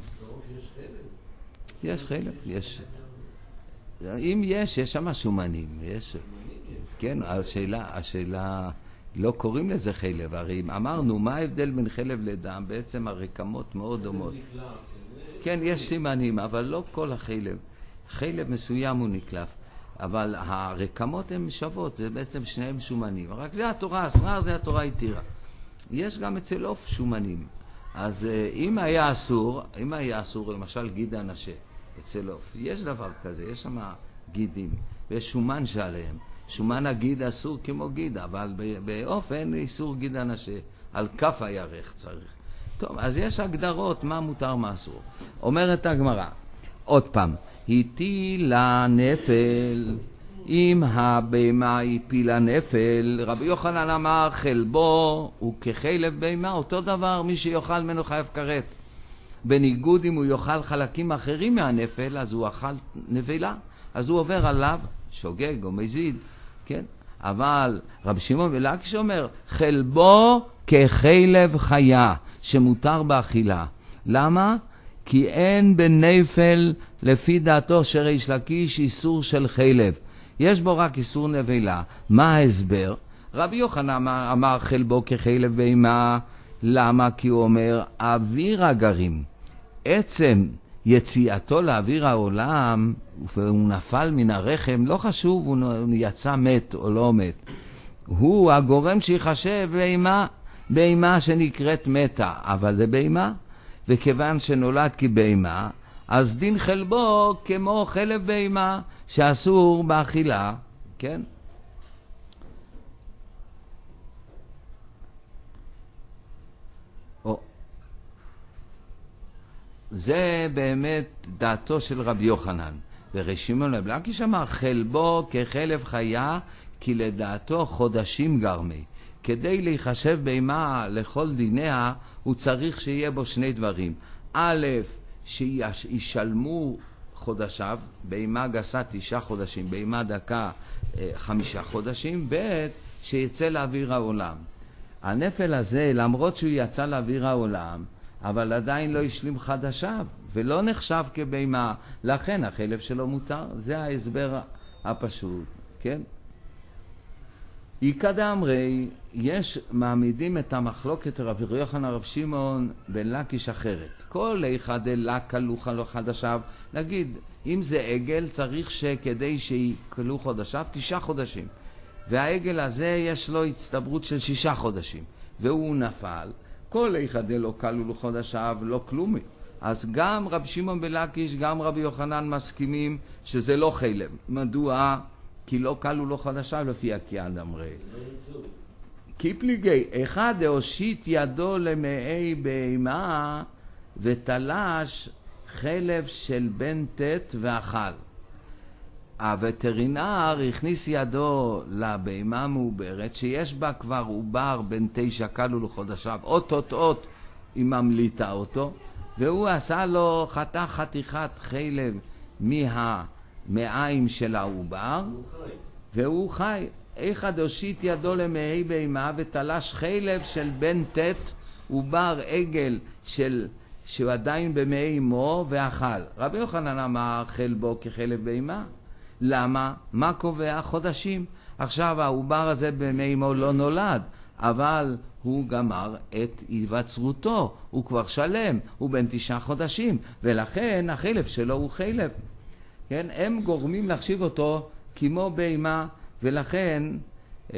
יש חלב, יש. אם יש, יש שם שומנים, יש. כן, השאלה, השאלה, לא קוראים לזה חלב, הרי אמרנו, מה ההבדל בין חלב לדם? בעצם הרקמות מאוד דומות. כן, יש סימנים, אבל לא כל החלב. חלב מסוים הוא נקלף, אבל הרקמות הן שוות, זה בעצם שניהם שומנים. רק זה התורה אסרה, זה התורה התירה. יש גם אצל עוף שומנים. אז אם היה אסור, אם היה אסור, למשל גיד הנשה, אצל עוף, יש דבר כזה, יש שם גידים, ויש שומן שעליהם. שומן הגיד אסור כמו גיד, אבל בעוף אין איסור גיד הנשה, על כף הירך צריך. טוב, אז יש הגדרות מה מותר מה אסור. אומרת הגמרא, עוד פעם, הטילה נפל, אם הבהמה הפילה נפל, רבי יוחנן אמר חלבו הוא כחלב בהמה, אותו דבר, מי שיאכל ממנו חייב כרת. בניגוד אם הוא יאכל חלקים אחרים מהנפל, אז הוא אכל נבלה, אז הוא עובר עליו שוגג או מזיד, כן? אבל רבי שמעון בן לקיש אומר חלבו כחלב חיה שמותר באכילה. למה? כי אין בנפל לפי דעתו של ריש לקיש איסור של חלב, יש בו רק איסור נבלה. מה ההסבר? רבי יוחנן אמר חלבו כחלב בהמה. למה? כי הוא אומר אוויר הגרים, עצם יציאתו לאוויר העולם, והוא נפל מן הרחם, לא חשוב הוא יצא מת או לא מת, הוא הגורם שיחשב בהמה, בהמה שנקראת מתה, אבל זה בהמה, וכיוון שנולד כבהמה, אז דין חלבו כמו חלב בהמה שאסור באכילה, כן? או. זה באמת דעתו של רבי יוחנן. ורבי שמעון בן לקיש אמר חלבו כחלב חיה, כי לדעתו חודשים גרמי. כדי להיחשב בהמה לכל דיניה, הוא צריך שיהיה בו שני דברים. א', שישלמו חודשיו, בהמה גסה תשעה חודשים, בהמה דקה חמישה חודשים, ב', שיצא לאוויר העולם. הנפל הזה, למרות שהוא יצא לאוויר העולם, אבל עדיין לא השלים חדשיו, ולא נחשב כבהמה, לכן החלב שלו מותר. זה ההסבר הפשוט, כן? איקא דאמרי, יש מעמידים את המחלוקת רבי יוחנן רבי שמעון בן לקיש אחרת. כל אחד לק לוחה לו חדשיו, נגיד, אם זה עגל, צריך שכדי שיקלו חודשיו, תשעה חודשים. והעגל הזה יש לו הצטברות של שישה חודשים, והוא נפל. כל אחד לא קלו לו חודשיו, לא כלומי. אז גם רב שמעון בלקיש, גם רבי יוחנן מסכימים שזה לא חלב. מדוע? כי לא קלו לו חדשה לפי הקיען אמרי. קיפליגי, אחד הושיט ידו למאי בהמה ותלש חלב של בן תת ואכל. הווטרינר הכניס ידו לבהמה מעוברת שיש בה כבר עובר בן תשע קלו לו חודשיו, אות אות אות היא ממליטה אותו, והוא עשה לו חתך חתיכת חלב מהמעיים של העובר, והוא חי. אחד הושיט ידו למאי בהמה ותלש חלב של בן תת עובר עגל של שהוא עדיין במאי אמו ואכל. רבי יוחנן אמר חלבו כחלב בהמה. למה? מה קובע? חודשים. עכשיו העובר הזה במאי אמו לא נולד, אבל הוא גמר את היווצרותו, הוא כבר שלם, הוא בן תשעה חודשים, ולכן החלב שלו הוא חלב. כן? הם גורמים להחשיב אותו כמו בהמה, ולכן אה,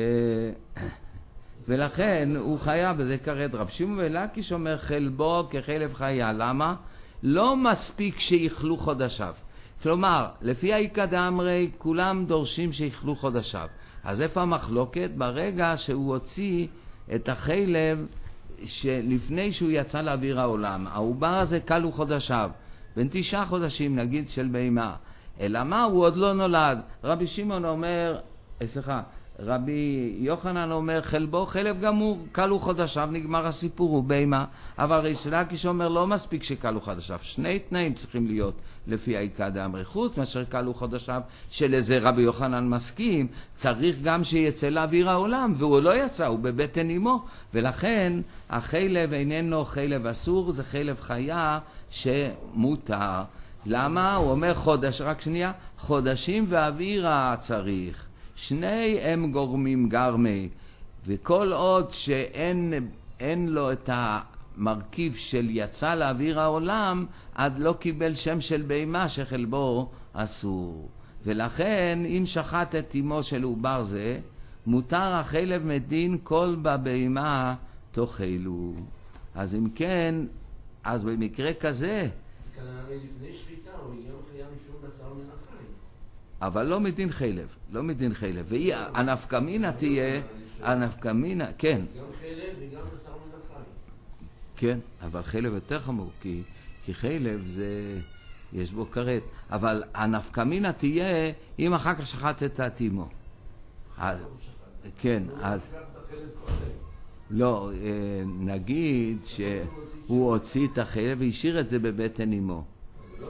ולכן הוא חייב, וזה כרת. רב שמעון בלקיש אומר חלבו כחלב חיה. למה? לא מספיק שיכלו חודשיו. כלומר, לפי האיכא דאמרי כולם דורשים שיכלו חודשיו. אז איפה המחלוקת? ברגע שהוא הוציא את החלב שלפני שהוא יצא לאוויר העולם, העובר הזה כלו חודשיו, בין תשעה חודשים נגיד של בהמה, אלא מה? הוא עוד לא נולד. רבי שמעון אומר, סליחה, רבי יוחנן אומר חלבו חלב גמור, כלו חודשיו, נגמר הסיפור, הוא בהמה. אבל ריש לקיש אומר לא מספיק שכלו חודשיו, שני תנאים צריכים להיות לפי האיכא דאמרי. חוץ מאשר כלו חודשיו, שלזה רבי יוחנן מסכים, צריך גם שיצא לאוויר העולם, והוא לא יצא, הוא בבטן אמו, ולכן החלב איננו חלב אסור, זה חלב חיה שמותר. למה? הוא אומר חודש, רק שנייה, חודשים ואווירה צריך, שני הם גורמים גרמי, וכל עוד שאין אין לו את המרכיב של יצא לאוויר העולם, עד לא קיבל שם של בהמה שחלבו אסור. ולכן אם שחט את אמו של עובר זה, מותר החלב מדין כל בבהמה תאכלו. אז אם כן, אז במקרה כזה, כנראה לפני שחיטה הוא הגיע חיה משום בשר מן החי. אבל לא מדין חלב, לא מדין חלב. והיא, הנפקמינה תהיה, הנפקמינה, כן. גם חלב וגם בשר מן החי. כן, אבל חלב יותר חמור, כי, כי חלב זה, יש בו כרת. אבל הנפקמינה תהיה, אם אחר כך שחטת את אמו. אז, כן, אז... לא, נגיד שהוא הוציא את החלב והשאיר את זה בבטן אמו. זה לא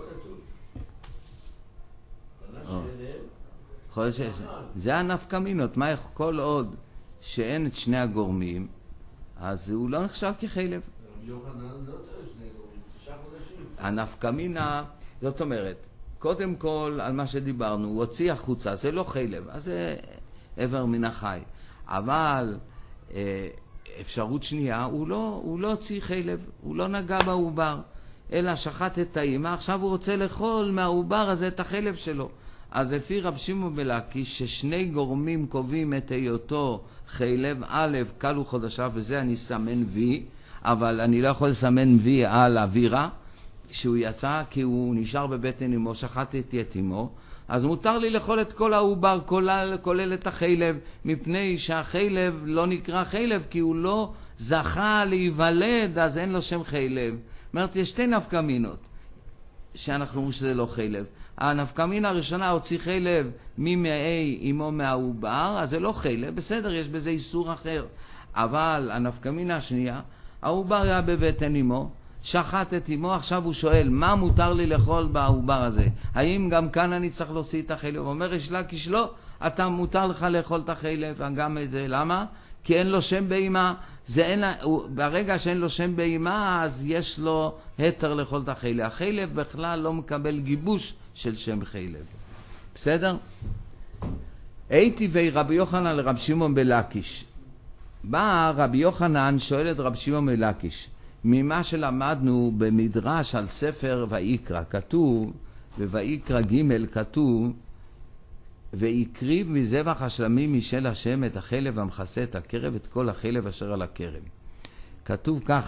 כתוב. חודש שלם. זה הנפקמינות. מה, כל עוד שאין את שני הגורמים, אז הוא לא נחשב כחלב. רבי יוחנן לא צריך שני גורמים, תשעה חודשים. הנפקמינה, זאת אומרת, קודם כל על מה שדיברנו, הוא הוציא החוצה, זה לא חלב, אז זה עבר מן החי. אבל אה, אפשרות שנייה, הוא לא, הוא לא הוציא חלב, הוא לא נגע בעובר, אלא שחט את האמא, עכשיו הוא רוצה לאכול מהעובר הזה את החלב שלו. אז לפי רב שמעון בלקיש ששני גורמים קובעים את היותו חלב, א', כלו חודשיו, וזה אני סמן וי, אבל אני לא יכול לסמן וי על אווירה, שהוא יצא כי הוא נשאר בבטן אמו, שחטתי את אמו, אז מותר לי לאכול את כל העובר, כולל, כולל את החלב, מפני שהחלב לא נקרא חלב, כי הוא לא זכה להיוולד, אז אין לו שם חלב. זאת אומרת, יש שתי נפקמינות, שאנחנו אומרים שזה לא חלב. הנפקמינה הראשונה הוציא חלב ממאי אמו מהעובר, אז זה לא חלב, בסדר, יש בזה איסור אחר. אבל הנפקמינה השנייה, העובר היה בבטן אמו, שחט את אמו, עכשיו הוא שואל, מה מותר לי לאכול בעובר הזה? האם גם כאן אני צריך להוציא את החלב? הוא אומר, יש לקיש לא, אתה מותר לך לאכול את החלב, גם את זה, למה? כי אין לו שם בהמה, זה אין, ברגע שאין לו שם בהמה, אז יש לו היתר לאכול את החלב. החלב בכלל לא מקבל גיבוש של שם חלב. בסדר? הייתי ורבי יוחנן לרב שמעון בלקיש. בא רבי יוחנן שואל את רב שמעון בלקיש, ממה שלמדנו במדרש על ספר ויקרא, כתוב, בויקרא ג' כתוב, ויקריב מזבח השלמים משל השם את החלב המכסה את הקרב, את כל החלב אשר על הקרב. כתוב ככה,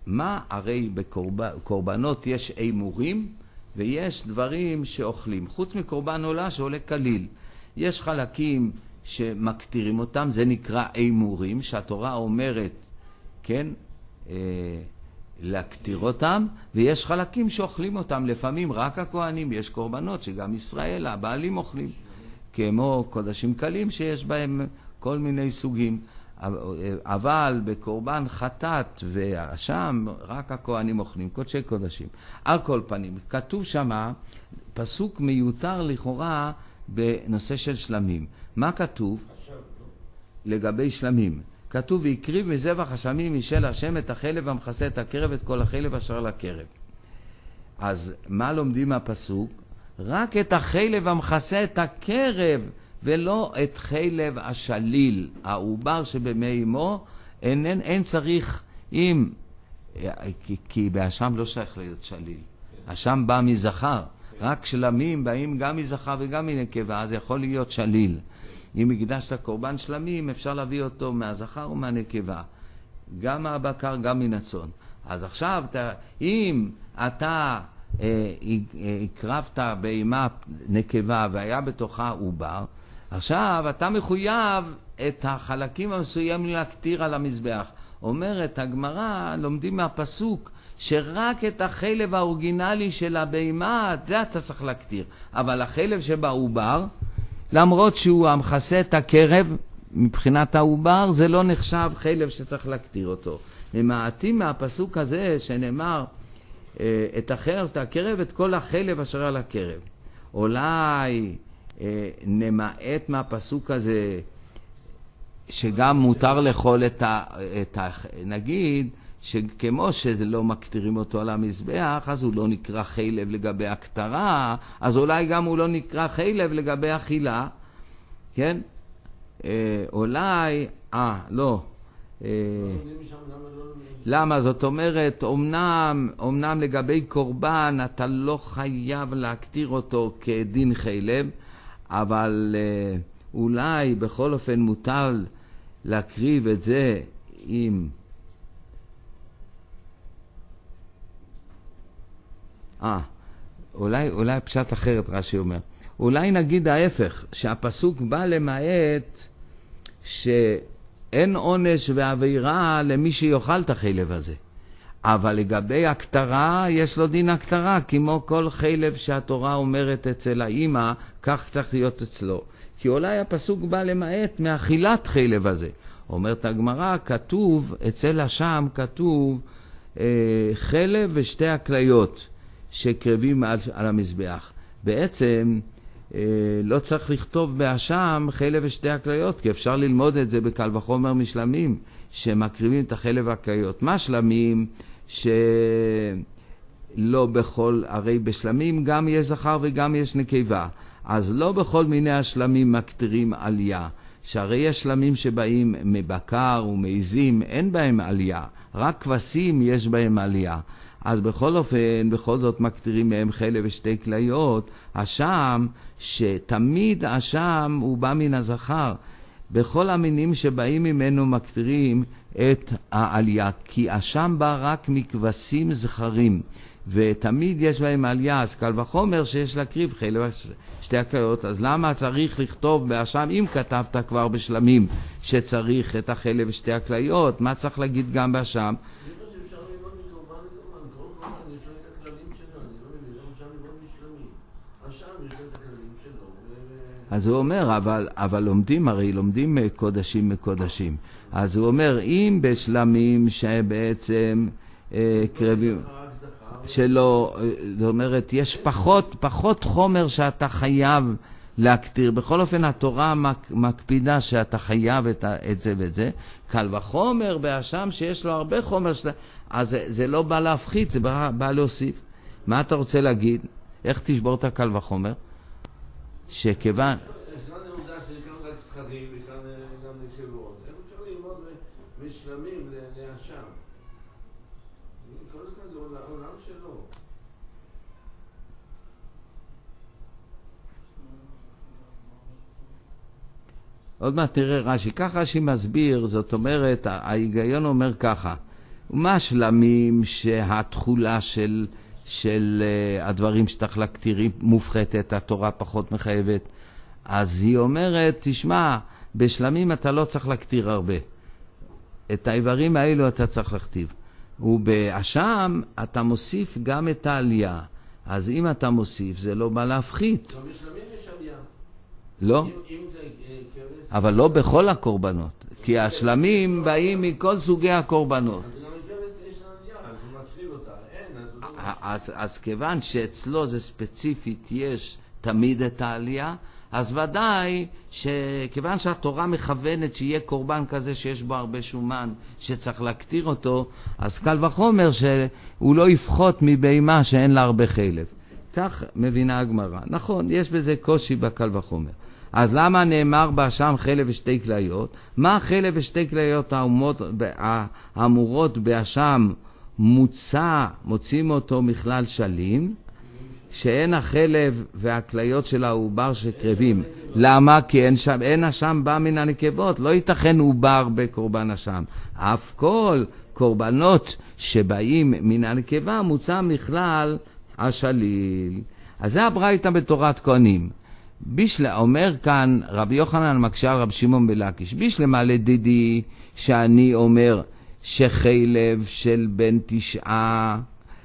מה הרי בקורבנות יש אימורים ויש דברים שאוכלים. חוץ מקורבן עולה שעולה כליל. יש חלקים שמקטירים אותם, זה נקרא אימורים, שהתורה אומרת, כן, אה, להקטיר אותם, ויש חלקים שאוכלים אותם, לפעמים רק הכהנים, יש קורבנות שגם ישראל, הבעלים אוכלים, כמו קודשים קלים שיש בהם כל מיני סוגים, אבל בקורבן חטאת והשם רק הכהנים אוכלים, קודשי קודשים. על כל פנים, כתוב שמה, פסוק מיותר לכאורה בנושא של שלמים. מה כתוב? לגבי שלמים. כתוב, ויקריב מזבח השמים משל השם את החלב המכסה את הקרב, את כל החלב אשר לקרב. אז מה לומדים מהפסוק? רק את החלב המכסה את הקרב, ולא את חלב השליל, העובר שבמי אמו. אין, אין, אין צריך, אם, כי, כי באשם לא שייך להיות שליל. אשם בא מזכר. רק שלמים באים גם מזכר וגם מנקבה, אז יכול להיות שליל. אם הקדשת קורבן שלמים, אפשר להביא אותו מהזכר ומהנקבה. גם מהבקר, גם מן הצאן. אז עכשיו, אם אתה אה, הקרבת בהמה נקבה והיה בתוכה עובר, עכשיו אתה מחויב את החלקים המסוימים להקטיר על המזבח. אומרת הגמרא, לומדים מהפסוק, שרק את החלב האורגינלי של הבהמה, זה אתה צריך להקטיר. אבל החלב שבעובר, למרות שהוא המכסה את הקרב, מבחינת העובר, זה לא נחשב חלב שצריך להקטיר אותו. ממעטים מהפסוק הזה שנאמר, את החלב, את הקרב, את כל החלב אשר על הקרב. אולי נמעט מהפסוק הזה, שגם מותר לאכול את ה... את ה נגיד, שכמו שזה לא מקטירים אותו על המזבח, אז הוא לא נקרא חלב לגבי הקטרה, אז אולי גם הוא לא נקרא חלב לגבי אכילה, כן? אה, אולי, אה, לא. אה, למה? זאת אומרת, אומנם, אומנם לגבי קורבן, אתה לא חייב להקטיר אותו כדין חלב, אבל אה, אולי בכל אופן מותר להקריב את זה עם... אה, אולי, אולי פשט אחרת רש"י אומר. אולי נגיד ההפך, שהפסוק בא למעט שאין עונש ועבירה למי שיאכל את החלב הזה. אבל לגבי הקטרה, יש לו דין הקטרה, כמו כל חלב שהתורה אומרת אצל האמא, כך צריך להיות אצלו. כי אולי הפסוק בא למעט מאכילת חלב הזה. אומרת הגמרא, כתוב, אצל השם כתוב אה, חלב ושתי הכליות. שקרבים על, על המזבח. בעצם אה, לא צריך לכתוב באשם חלב ושתי הכליות, כי אפשר ללמוד את זה בקל וחומר משלמים, שמקריבים את החלב והכליות. מה שלמים? שלא בכל, הרי בשלמים גם יש זכר וגם יש נקבה. אז לא בכל מיני השלמים מקטירים עלייה. שהרי יש שלמים שבאים מבקר ומעזים, אין בהם עלייה. רק כבשים יש בהם עלייה. אז בכל אופן, בכל זאת מקטירים מהם חלב ושתי כליות, השם, שתמיד השם הוא בא מן הזכר. בכל המינים שבאים ממנו מקטירים את העלייה, כי השם בא רק מכבשים זכרים, ותמיד יש בהם עלייה, אז קל וחומר שיש להקריב חלב ושתי הכליות. אז למה צריך לכתוב באשם, אם כתבת כבר בשלמים שצריך את החלב ושתי הכליות, מה צריך להגיד גם באשם? אז הוא אומר, אבל, אבל לומדים, הרי לומדים קודשים מקודשים. אז הוא אומר, אם בשלמים שבעצם אה, קרבים, שלא, זאת אומרת, יש פחות, פחות חומר שאתה חייב להקטיר. בכל אופן, התורה מק, מקפידה שאתה חייב את, את זה ואת זה. קל וחומר באשם שיש לו הרבה חומר, שאתה, אז זה, זה לא בא להפחית, זה בא, בא להוסיף. מה אתה רוצה להגיד? איך תשבור את הקל וחומר? שכיוון... יש לנו עובדה שכאן רק זכרים וכאן גם נקבות. איך אפשר ללמוד משלמים לאשם? כל אחד זה עולם שלו. עוד מעט תראה רש"י, ככה רש"י מסביר, זאת אומרת, ההיגיון אומר ככה, ומה השלמים שהתחולה של, של uh, הדברים שצריך להקטיר מופחתת, התורה פחות מחייבת. אז היא אומרת, תשמע, בשלמים אתה לא צריך להקטיר הרבה. את האיברים האלו אתה צריך להכתיב. ובאשם אתה מוסיף גם את העלייה. אז אם אתה מוסיף, זה לא בא להפחית. לא בשלמים יש עלייה. לא. אם, אם זה כבש... אבל לא בכל הקורבנות. כי השלמים באים מכל סוגי הקורבנות. אז גם בכבש יש עלייה, אז הוא מקריב אותה. אין, אז הוא לא... אז, אז כיוון שאצלו זה ספציפית, יש תמיד את העלייה, אז ודאי שכיוון שהתורה מכוונת שיהיה קורבן כזה שיש בו הרבה שומן, שצריך להקטיר אותו, אז קל וחומר שהוא לא יפחות מבהמה שאין לה הרבה חלב. כך מבינה הגמרא. נכון, יש בזה קושי בקל וחומר. אז למה נאמר באשם חלב ושתי כליות? מה החלב ושתי כליות האמורות באשם מוצא, מוצאים אותו מכלל שלים? שאין החלב והכליות של העובר שקרבים. למה? כי אין שם, אין השם בא מן הנקבות. לא ייתכן עובר בקורבן השם. אף כל קורבנות שבאים מן הנקבה מוצא מכלל השליל. אז זה הברייתא בתורת כהנים. בישלה, אומר כאן רבי יוחנן מקשה על רבי שמעון בלקיש. בישלמה לדידי שאני אומר שחלב של בן תשעה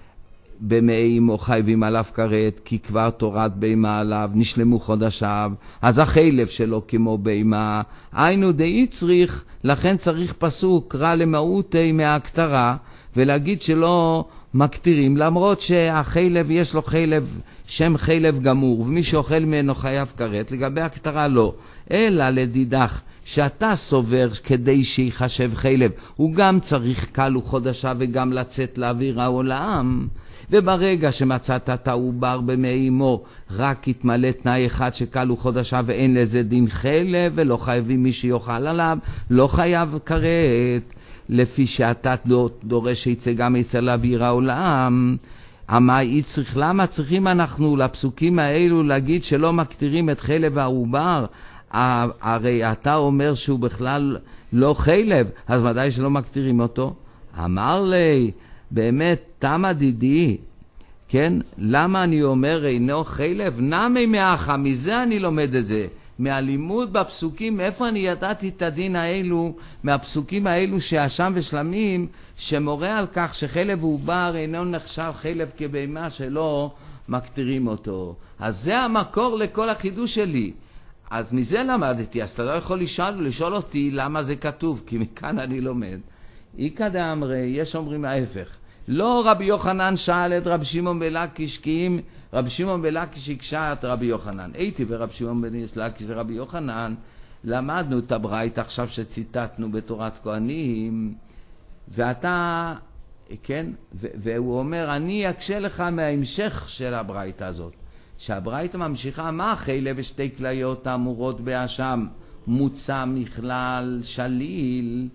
במאים או חייבים עליו כרת, כי כבר תורת בימה עליו, נשלמו חודשיו, אז החלב שלו כמו בימה, היינו די צריך, לכן צריך פסוק רע למהותי מההקטרה, ולהגיד שלא מקטירים, למרות שהחלב יש לו חלב, שם חלב גמור, ומי שאוכל ממנו חייב כרת, לגבי הקטרה לא, אלא לדידך, שאתה סובר כדי שיחשב חלב, הוא גם צריך קלו חודשיו וגם לצאת לאוויר העולם, וברגע שמצאת את העובר במי אמו, רק יתמלא תנאי אחד שקלו חודשיו ואין לזה דין חלב, ולא חייבים מי שיוכל עליו, לא חייב כרת, לפי שאתה דורש שיצא גם יצא לאוויר העולם. המאי צריך, למה צריכים אנחנו לפסוקים האלו להגיד שלא מקטירים את חלב העובר? הרי אתה אומר שהוא בכלל לא חלב, אז ודאי שלא מקטירים אותו. אמר לי, באמת, תמה דידי, כן? למה אני אומר אינו חלב? נמי מאחה, מזה אני לומד את זה. מהלימוד בפסוקים, איפה אני ידעתי את הדין האלו? מהפסוקים האלו שהשם ושלמים, שמורה על כך שחלב עובר אינו נחשב חלב כבהמה שלא מקטירים אותו. אז זה המקור לכל החידוש שלי. אז מזה למדתי, אז אתה לא יכול לשאול, לשאול אותי למה זה כתוב, כי מכאן אני לומד. איקא דאמרי, יש אומרים ההפך. לא רבי יוחנן שאל את רבי שמעון בלקיש, כי אם רבי שמעון בלקיש הקשה את רבי יוחנן. הייתי ורבי שמעון בלקיש רבי יוחנן, למדנו את הברייתא עכשיו שציטטנו בתורת כהנים, ואתה, כן, והוא אומר, אני אקשה לך מההמשך של הברייתא הזאת. שהברייתא ממשיכה, מה החלב ושתי כליות האמורות באשם מוצא מכלל שליל,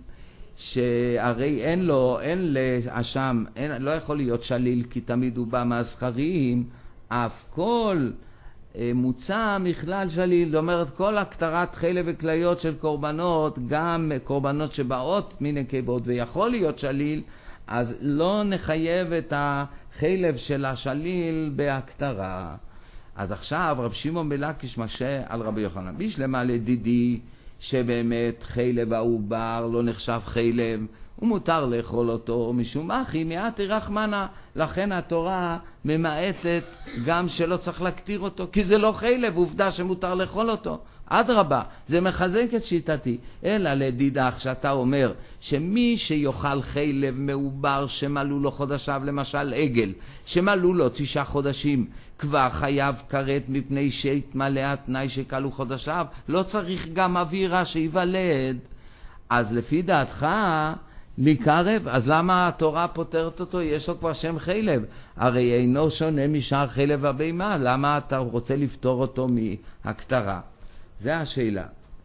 שהרי אין לו, אין לאשם, אין, לא יכול להיות שליל כי תמיד הוא בא מהזכרים, אף כל אה, מוצא מכלל שליל, זאת אומרת כל הקטרת חלב וכליות של קורבנות, גם קורבנות שבאות מנקבות ויכול להיות שליל, אז לא נחייב את החלב של השליל בהקטרה. אז עכשיו רב שמעון בלקיש משה על רבי יוחנן. בישלמה לדידי שבאמת חלב העובר לא נחשב חלב, ומותר לאכול אותו משום אחי מעט רחמנה, לכן התורה ממעטת גם שלא צריך להקטיר אותו, כי זה לא חלב, עובדה שמותר לאכול אותו. אדרבה, זה מחזק את שיטתי. אלא לדידך שאתה אומר שמי שיאכל חלב מעובר שמלאו לו חודשיו, למשל עגל שמלאו לו תשעה חודשים, כבר חייב כרת מפני שהתמלא התנאי שקלו חודשיו, לא צריך גם אווירה שיוולד. אז לפי דעתך לקרב, אז למה התורה פותרת אותו? יש לו כבר שם חלב, הרי אינו שונה משאר חלב הבהמה, למה אתה רוצה לפתור אותו מהקטרה? זה השאלה.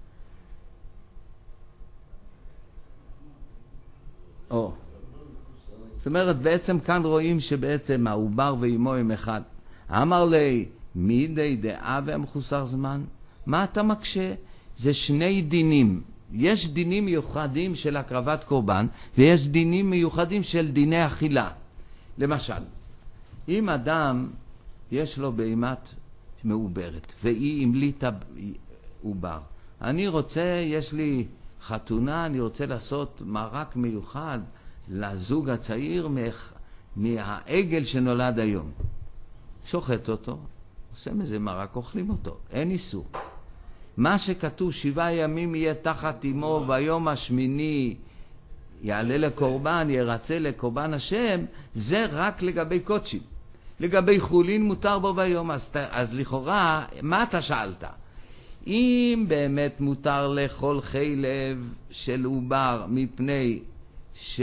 או. זאת אומרת, בעצם כאן רואים שבעצם העובר ואימו הם אחד. אמר לי, מי די דעה והם חוסר זמן? מה אתה מקשה? זה שני דינים. יש דינים מיוחדים של הקרבת קורבן, ויש דינים מיוחדים של דיני אכילה. למשל, אם אדם יש לו בהמת מעוברת, והיא המליטה עובר, אני רוצה, יש לי חתונה, אני רוצה לעשות מרק מיוחד לזוג הצעיר מהעגל שנולד היום. שוחט אותו, עושה מזה מרק, אוכלים אותו, אין איסור. מה שכתוב שבעה ימים יהיה תחת אמו והיום השמיני יעלה לקורבן, ירצה לקורבן השם, זה רק לגבי קודשים. לגבי חולין מותר בו ביום. אז, אז לכאורה, מה אתה שאלת? אם באמת מותר לאכול חלב של עובר מפני ש...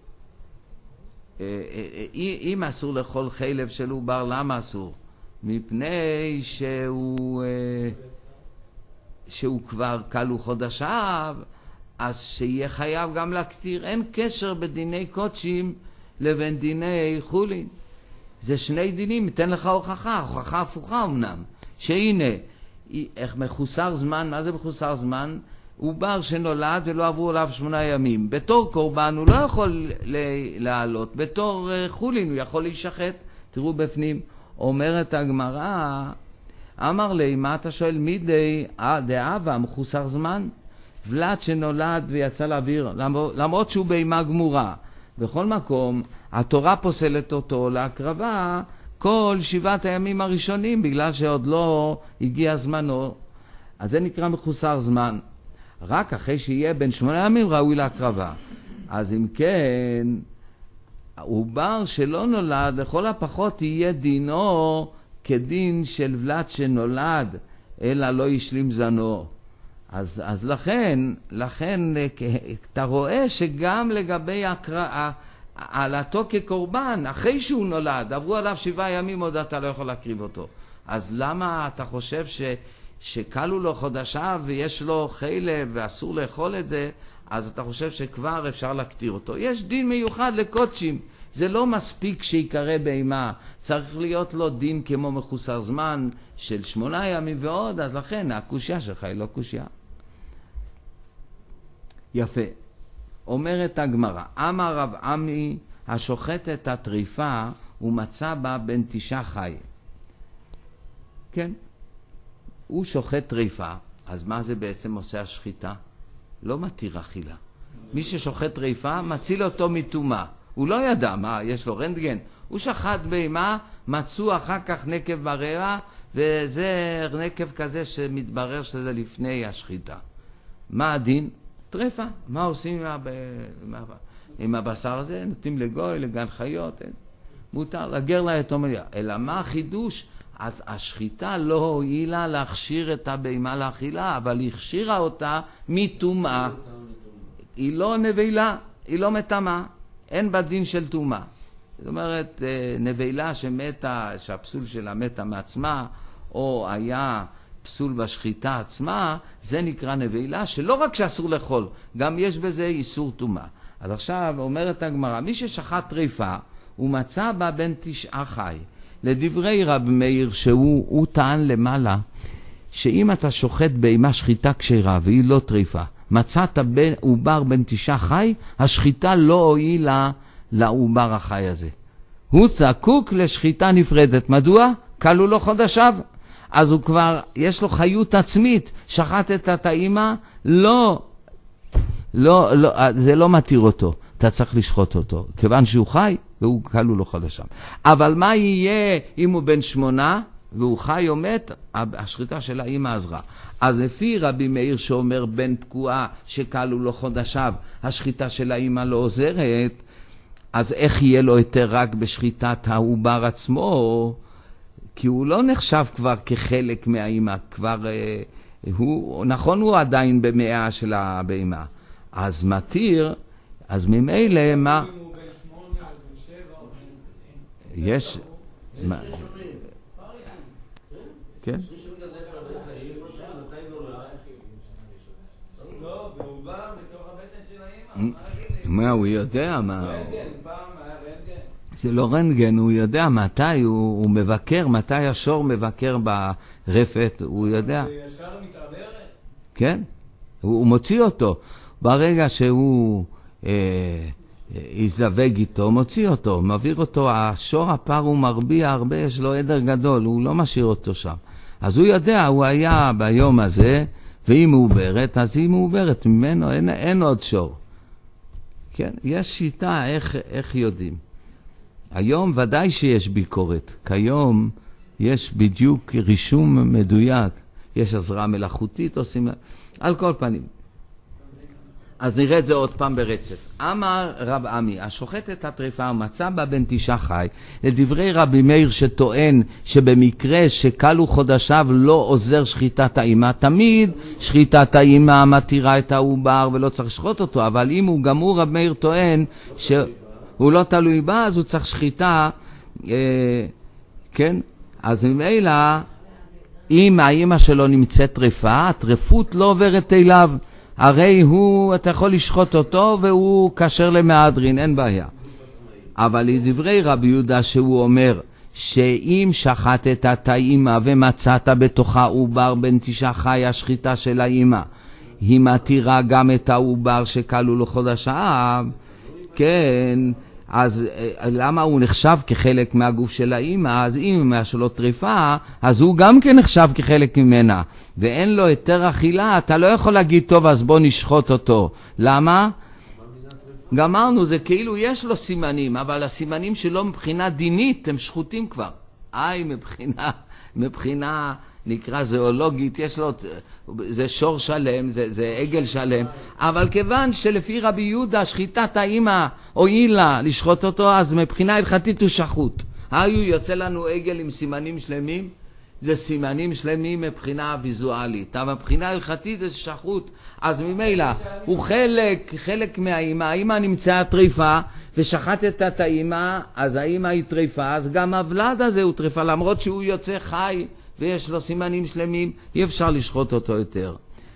אם אסור לאכול חלב של עובר, למה אסור? מפני שהוא... שהוא כבר קלו חודשיו, אז שיהיה חייב גם להקטיר. אין קשר בדיני קודשים לבין דיני חולין. זה שני דינים, ניתן לך הוכחה, הוכחה הפוכה אמנם, שהנה, איך מחוסר זמן, מה זה מחוסר זמן? עובר שנולד ולא עברו עליו שמונה ימים. בתור קורבן הוא לא יכול לעלות, בתור חולין הוא יכול להישחט. תראו בפנים, אומרת הגמרא, אמר לי, מה אתה שואל? מידי דאבה, מחוסר זמן? ולד שנולד ויצא לאוויר, למרות שהוא בהמה גמורה. בכל מקום, התורה פוסלת אותו להקרבה כל שבעת הימים הראשונים, בגלל שעוד לא הגיע זמנו. אז זה נקרא מחוסר זמן. רק אחרי שיהיה בין שמונה ימים ראוי להקרבה. אז אם כן, עובר שלא נולד, לכל הפחות יהיה דינו כדין של ולד שנולד, אלא לא ישלים זנו. אז, אז לכן, לכן אתה רואה שגם לגבי הקראה, העלתו כקורבן, אחרי שהוא נולד, עברו עליו שבעה ימים עוד אתה לא יכול להקריב אותו. אז למה אתה חושב ש, שקלו לו חודשיו ויש לו חלב ואסור לאכול את זה, אז אתה חושב שכבר אפשר להקטיר אותו? יש דין מיוחד לקודשים. זה לא מספיק שיקרא בהמה, צריך להיות לו דין כמו מחוסר זמן של שמונה ימים ועוד, אז לכן הקושיה שלך היא לא קושיה. יפה. אומרת הגמרא, אמר רב עמי, השוחט את הטריפה ומצא בה בין תשעה חי. כן, הוא שוחט טריפה, אז מה זה בעצם עושה השחיטה? לא מתיר אכילה. מי ששוחט טריפה מציל אותו מטומאה. הוא לא ידע מה, יש לו רנטגן. הוא שחט בהמה, מצאו אחר כך נקב ברבע, וזה נקב כזה שמתברר שזה לפני השחיטה. מה הדין? טריפה. מה עושים עם, הב... עם הבשר הזה? נותנים לגוי, לגן חיות. אין. מותר לגר ליתום. אלא מה החידוש? השחיטה לא הועילה להכשיר את הבהמה לאכילה, אבל היא הכשירה אותה מטומאה. היא לא נבלה, היא לא מטמאה. אין בה דין של טומאה. זאת אומרת, נבלה שמתה, שהפסול שלה מתה מעצמה, או היה פסול בשחיטה עצמה, זה נקרא נבלה, שלא רק שאסור לאכול, גם יש בזה איסור טומאה. אז עכשיו אומרת הגמרא, מי ששחט טריפה, הוא מצא בה בין תשעה חי. לדברי רב מאיר, שהוא טען למעלה, שאם אתה שוחט בהמה שחיטה כשרה, והיא לא טריפה, מצאת בין, עובר בין תשעה חי, השחיטה לא הועילה לעובר החי הזה. הוא זקוק לשחיטה נפרדת. מדוע? קלו לו חודשיו. אז הוא כבר, יש לו חיות עצמית. שחט את האמא, לא, לא, לא, זה לא מתיר אותו. אתה צריך לשחוט אותו. כיוון שהוא חי, והוא קלו לו חודשיו. אבל מה יהיה אם הוא בן שמונה, והוא חי או מת? השחיטה של האמא עזרה. אז לפי רבי מאיר שאומר בן פקועה שקלו לו חודשיו, השחיטה של האמא לא עוזרת, אז איך יהיה לו יותר רק בשחיטת העובר עצמו? כי הוא לא נחשב כבר כחלק מהאמא, כבר, אה, הוא, נכון הוא עדיין במאה של הבהמה. אז מתיר, אז ממילא מה? יש... כן? לא, והוא בא בתוך הבטן של האמא. מה, הוא יודע מה? רנטגן, פעם היה רנטגן. זה לא רנטגן, הוא יודע מתי, הוא, הוא מבקר, מתי השור מבקר ברפת, הוא יודע. וישר מתעברת? כן, הוא, הוא מוציא אותו. ברגע שהוא אה, יזדווג איתו, מוציא אותו, מעביר אותו, השור הפר הוא מרביע הרבה, יש לו עדר גדול, הוא לא משאיר אותו שם. אז הוא יודע, הוא היה ביום הזה, והיא מעוברת, אז היא מעוברת ממנו, אין, אין עוד שור. כן, יש שיטה איך, איך יודעים. היום ודאי שיש ביקורת, כיום יש בדיוק רישום מדויק, יש עזרה מלאכותית, עושים, על כל פנים. אז נראה את זה עוד פעם ברצף. אמר רב עמי, השוחט את הטריפה מצא בה בן תשעה חי, לדברי רבי מאיר שטוען שבמקרה שקלו חודשיו לא עוזר שחיטת האימא, תמיד שחיטת האימא מתירה את העובר ולא צריך לשחוט אותו, אבל אם הוא גמור, רבי מאיר טוען שהוא לא תלוי בה, אז הוא צריך שחיטה, אה, כן? אז ממילא, אם האימא שלו נמצאת טריפה, הטריפות לא עוברת אליו, הרי הוא, אתה יכול לשחוט אותו והוא קשר למהדרין, אין בעיה. אבל לדברי רבי יהודה שהוא אומר שאם שחטת את האמא ומצאת בתוכה עובר בן תשעה חי, השחיטה של האמא, היא מתירה גם את העובר שקלו לו חודשיו, כן, אז למה הוא נחשב כחלק מהגוף של האמא? אז אם אמא שלו טריפה, אז הוא גם כן נחשב כחלק ממנה, ואין לו יותר אכילה, אתה לא יכול להגיד, טוב, אז בוא נשחוט אותו. למה? גמרנו, זה כאילו יש לו סימנים, אבל הסימנים שלו מבחינה דינית הם שחוטים כבר. איי, מבחינה, מבחינה נקרא זואולוגית, יש לו, זה שור שלם, זה, זה עגל שלם, אבל כיוון שלפי רבי יהודה שחיטת האמא הועילה לשחוט אותו, אז מבחינה הלכתית הוא שחוט. היו יוצא לנו עגל עם סימנים שלמים, זה סימנים שלמים מבחינה ויזואלית, אבל מבחינה הלכתית זה שחוט, אז ממילא הוא חלק, חלק מהאמא, האמא נמצאה טריפה, ושחטת את האמא, אז האמא היא טריפה, אז גם הוולד הזה הוא טריפה, למרות שהוא יוצא חי, ויש לו סימנים שלמים, אי אפשר לשחוט אותו יותר.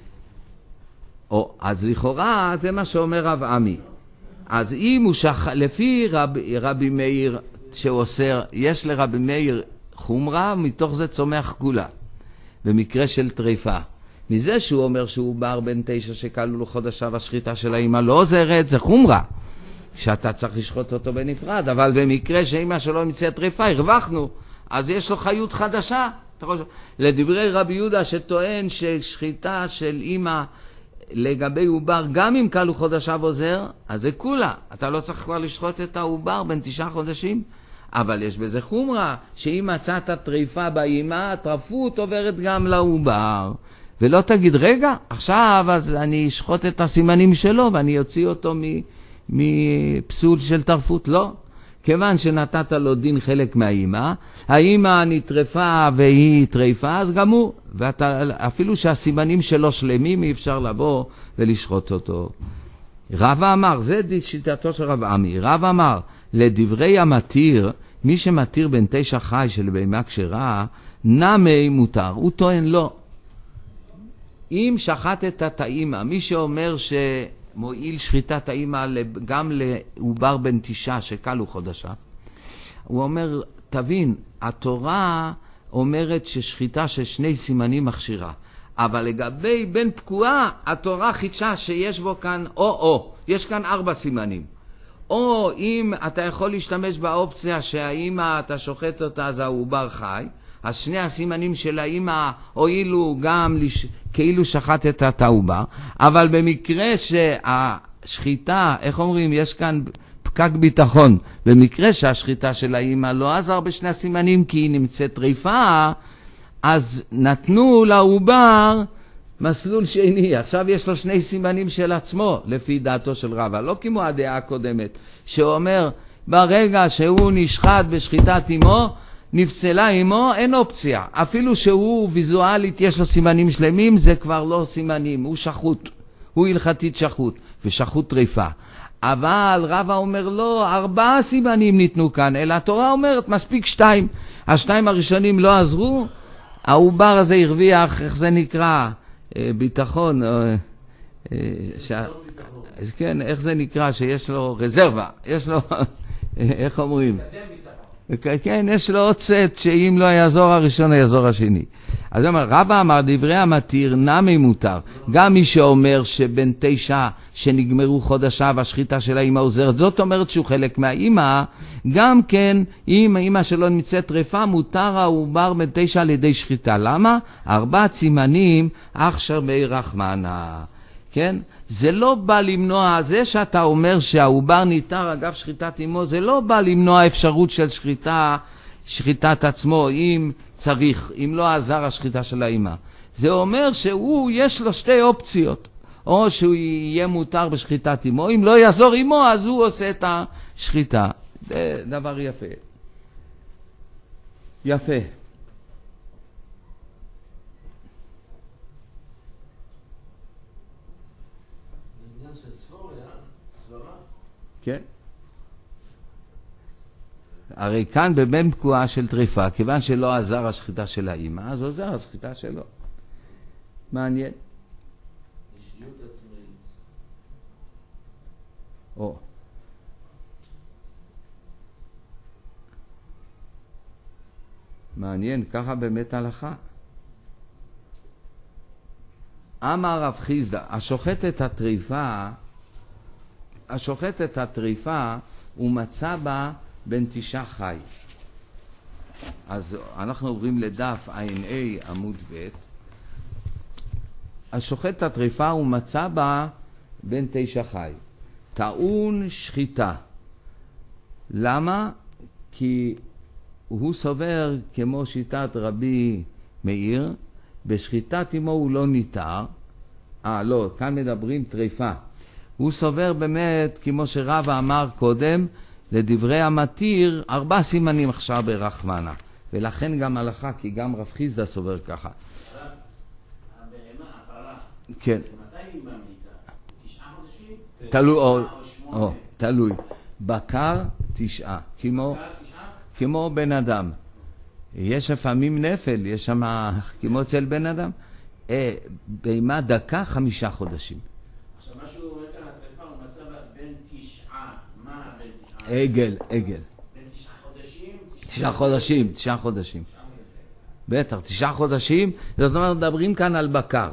או, אז לכאורה, זה מה שאומר רב עמי. אז אם הוא שח... לפי רב, רבי מאיר שאוסר, יש לרבי מאיר חומרה, מתוך זה צומח גולה, במקרה של טריפה. מזה שהוא אומר שהוא בר בן תשע שקלו לו חודשיו, השחיטה של האמא לא עוזרת, זה חומרה, שאתה צריך לשחוט אותו בנפרד, אבל במקרה שאמא שלו נמצאה טריפה, הרווחנו, אז יש לו חיות חדשה. לדברי רבי יהודה שטוען ששחיטה של אמא לגבי עובר, גם אם קלו חודשיו עוזר, אז זה כולה. אתה לא צריך כבר לשחוט את העובר בין תשעה חודשים, אבל יש בזה חומרה, שאם מצאת טריפה באמא, הטרפות עוברת גם לעובר. ולא תגיד, רגע, עכשיו אז אני אשחוט את הסימנים שלו ואני אוציא אותו מפסול של טרפות. לא. כיוון שנתת לו דין חלק מהאמא, האמא נטרפה והיא טריפה, אז גם הוא, ואתה, אפילו שהסימנים שלו שלמים, אי אפשר לבוא ולשחוט אותו. רב אמר, זה שיטתו של רב עמי, רב אמר, לדברי המתיר, מי שמתיר בין תשע חי של בהמה כשרה, נמי מותר, הוא טוען לא. אם שחטת את האמא, מי שאומר ש... מועיל שחיטת האמא גם לעובר בן תשעה שקלו חודשיו, הוא אומר, תבין, התורה אומרת ששחיטה של שני סימנים מכשירה, אבל לגבי בן פקועה, התורה חידשה שיש בו כאן או-או, יש כאן ארבע סימנים. או אם אתה יכול להשתמש באופציה שהאמא, אתה שוחט אותה, אז העובר חי, אז שני הסימנים של האמא הועילו גם לש... כאילו שחטת את העובר, אבל במקרה שהשחיטה, איך אומרים, יש כאן פקק ביטחון, במקרה שהשחיטה של האמא לא עזר בשני הסימנים כי היא נמצאת טריפה, אז נתנו לעובר מסלול שני. עכשיו יש לו שני סימנים של עצמו, לפי דעתו של רבא, לא כמו הדעה הקודמת, שאומר, ברגע שהוא נשחט בשחיטת אמו, נפסלה אמו, אין אופציה. אפילו שהוא ויזואלית יש לו סימנים שלמים, זה כבר לא סימנים, הוא שחוט. הוא הלכתית שחוט, ושחוט טריפה. אבל רבא אומר לא, ארבעה סימנים ניתנו כאן, אלא התורה אומרת מספיק שתיים. השתיים הראשונים לא עזרו, העובר הזה הרוויח, איך זה נקרא? ביטחון. ש... כן, איך זה נקרא? שיש לו רזרבה, יש לו, איך אומרים? כן, יש לו עוד צט, שאם לא יעזור הראשון, יעזור השני. אז אומר, רבא אמר דברי המתיר נמי מותר. גם מי שאומר שבן תשע שנגמרו חודשיו השחיטה של האמא עוזרת, זאת אומרת שהוא חלק מהאמא, גם כן אם האמא שלו נמצאת טרפה מותר העובר בן תשע על ידי שחיטה. למה? ארבעת סימנים אכשר מי רחמנה. כן? זה לא בא למנוע, זה שאתה אומר שהעובר ניתר אגב שחיטת אמו, זה לא בא למנוע אפשרות של שחיטה, שחיטת עצמו, אם צריך, אם לא עזר השחיטה של האמא. זה אומר שהוא, יש לו שתי אופציות. או שהוא יהיה מותר בשחיטת אמו, אם לא יעזור אמו, אז הוא עושה את השחיטה. זה דבר יפה. יפה. כן. הרי כאן בבן פקועה של טריפה, כיוון שלא עזר השחיטה של האמא, אז עוזר השחיטה שלו. מעניין. אישיות עצמאית. או. מעניין, ככה באמת הלכה. אמר רב חיסדא, השוחט את הטריפה, השוחט את הטריפה, הוא מצא בה בן תשעה חי. אז אנחנו עוברים לדף עין A עמוד ב'. השוחט את הטריפה הוא מצא בה בן תשע חי. טעון שחיטה. למה? כי הוא סובר כמו שיטת רבי מאיר, בשחיטת אמו הוא לא ניתר. אה, לא, כאן מדברים טריפה. הוא סובר באמת, כמו שרבא אמר קודם, לדברי המתיר, ארבע סימנים עכשיו ברחמנה. ולכן גם הלכה, כי גם רב חיסדא סובר ככה. הבהמה, הפרה. כן. מתי היא ממליטה? תשעה חודשים? תלוי, או, או שמונה? או, תלוי. בקר תשעה, כמו, בקר תשעה? כמו בן אדם. יש לפעמים נפל, יש שם כמו אצל בן אדם. אה, בהמה דקה חמישה חודשים. עכשיו מה שהוא אומר כאן, הטריפה הוא מצא בין תשעה. מה בין תשעה? עגל, עגל. בין תשעה חודשים? תשעה חודשים, תשעה חודשים. בטח, תשעה חודשים, זאת אומרת, מדברים כאן על בקר.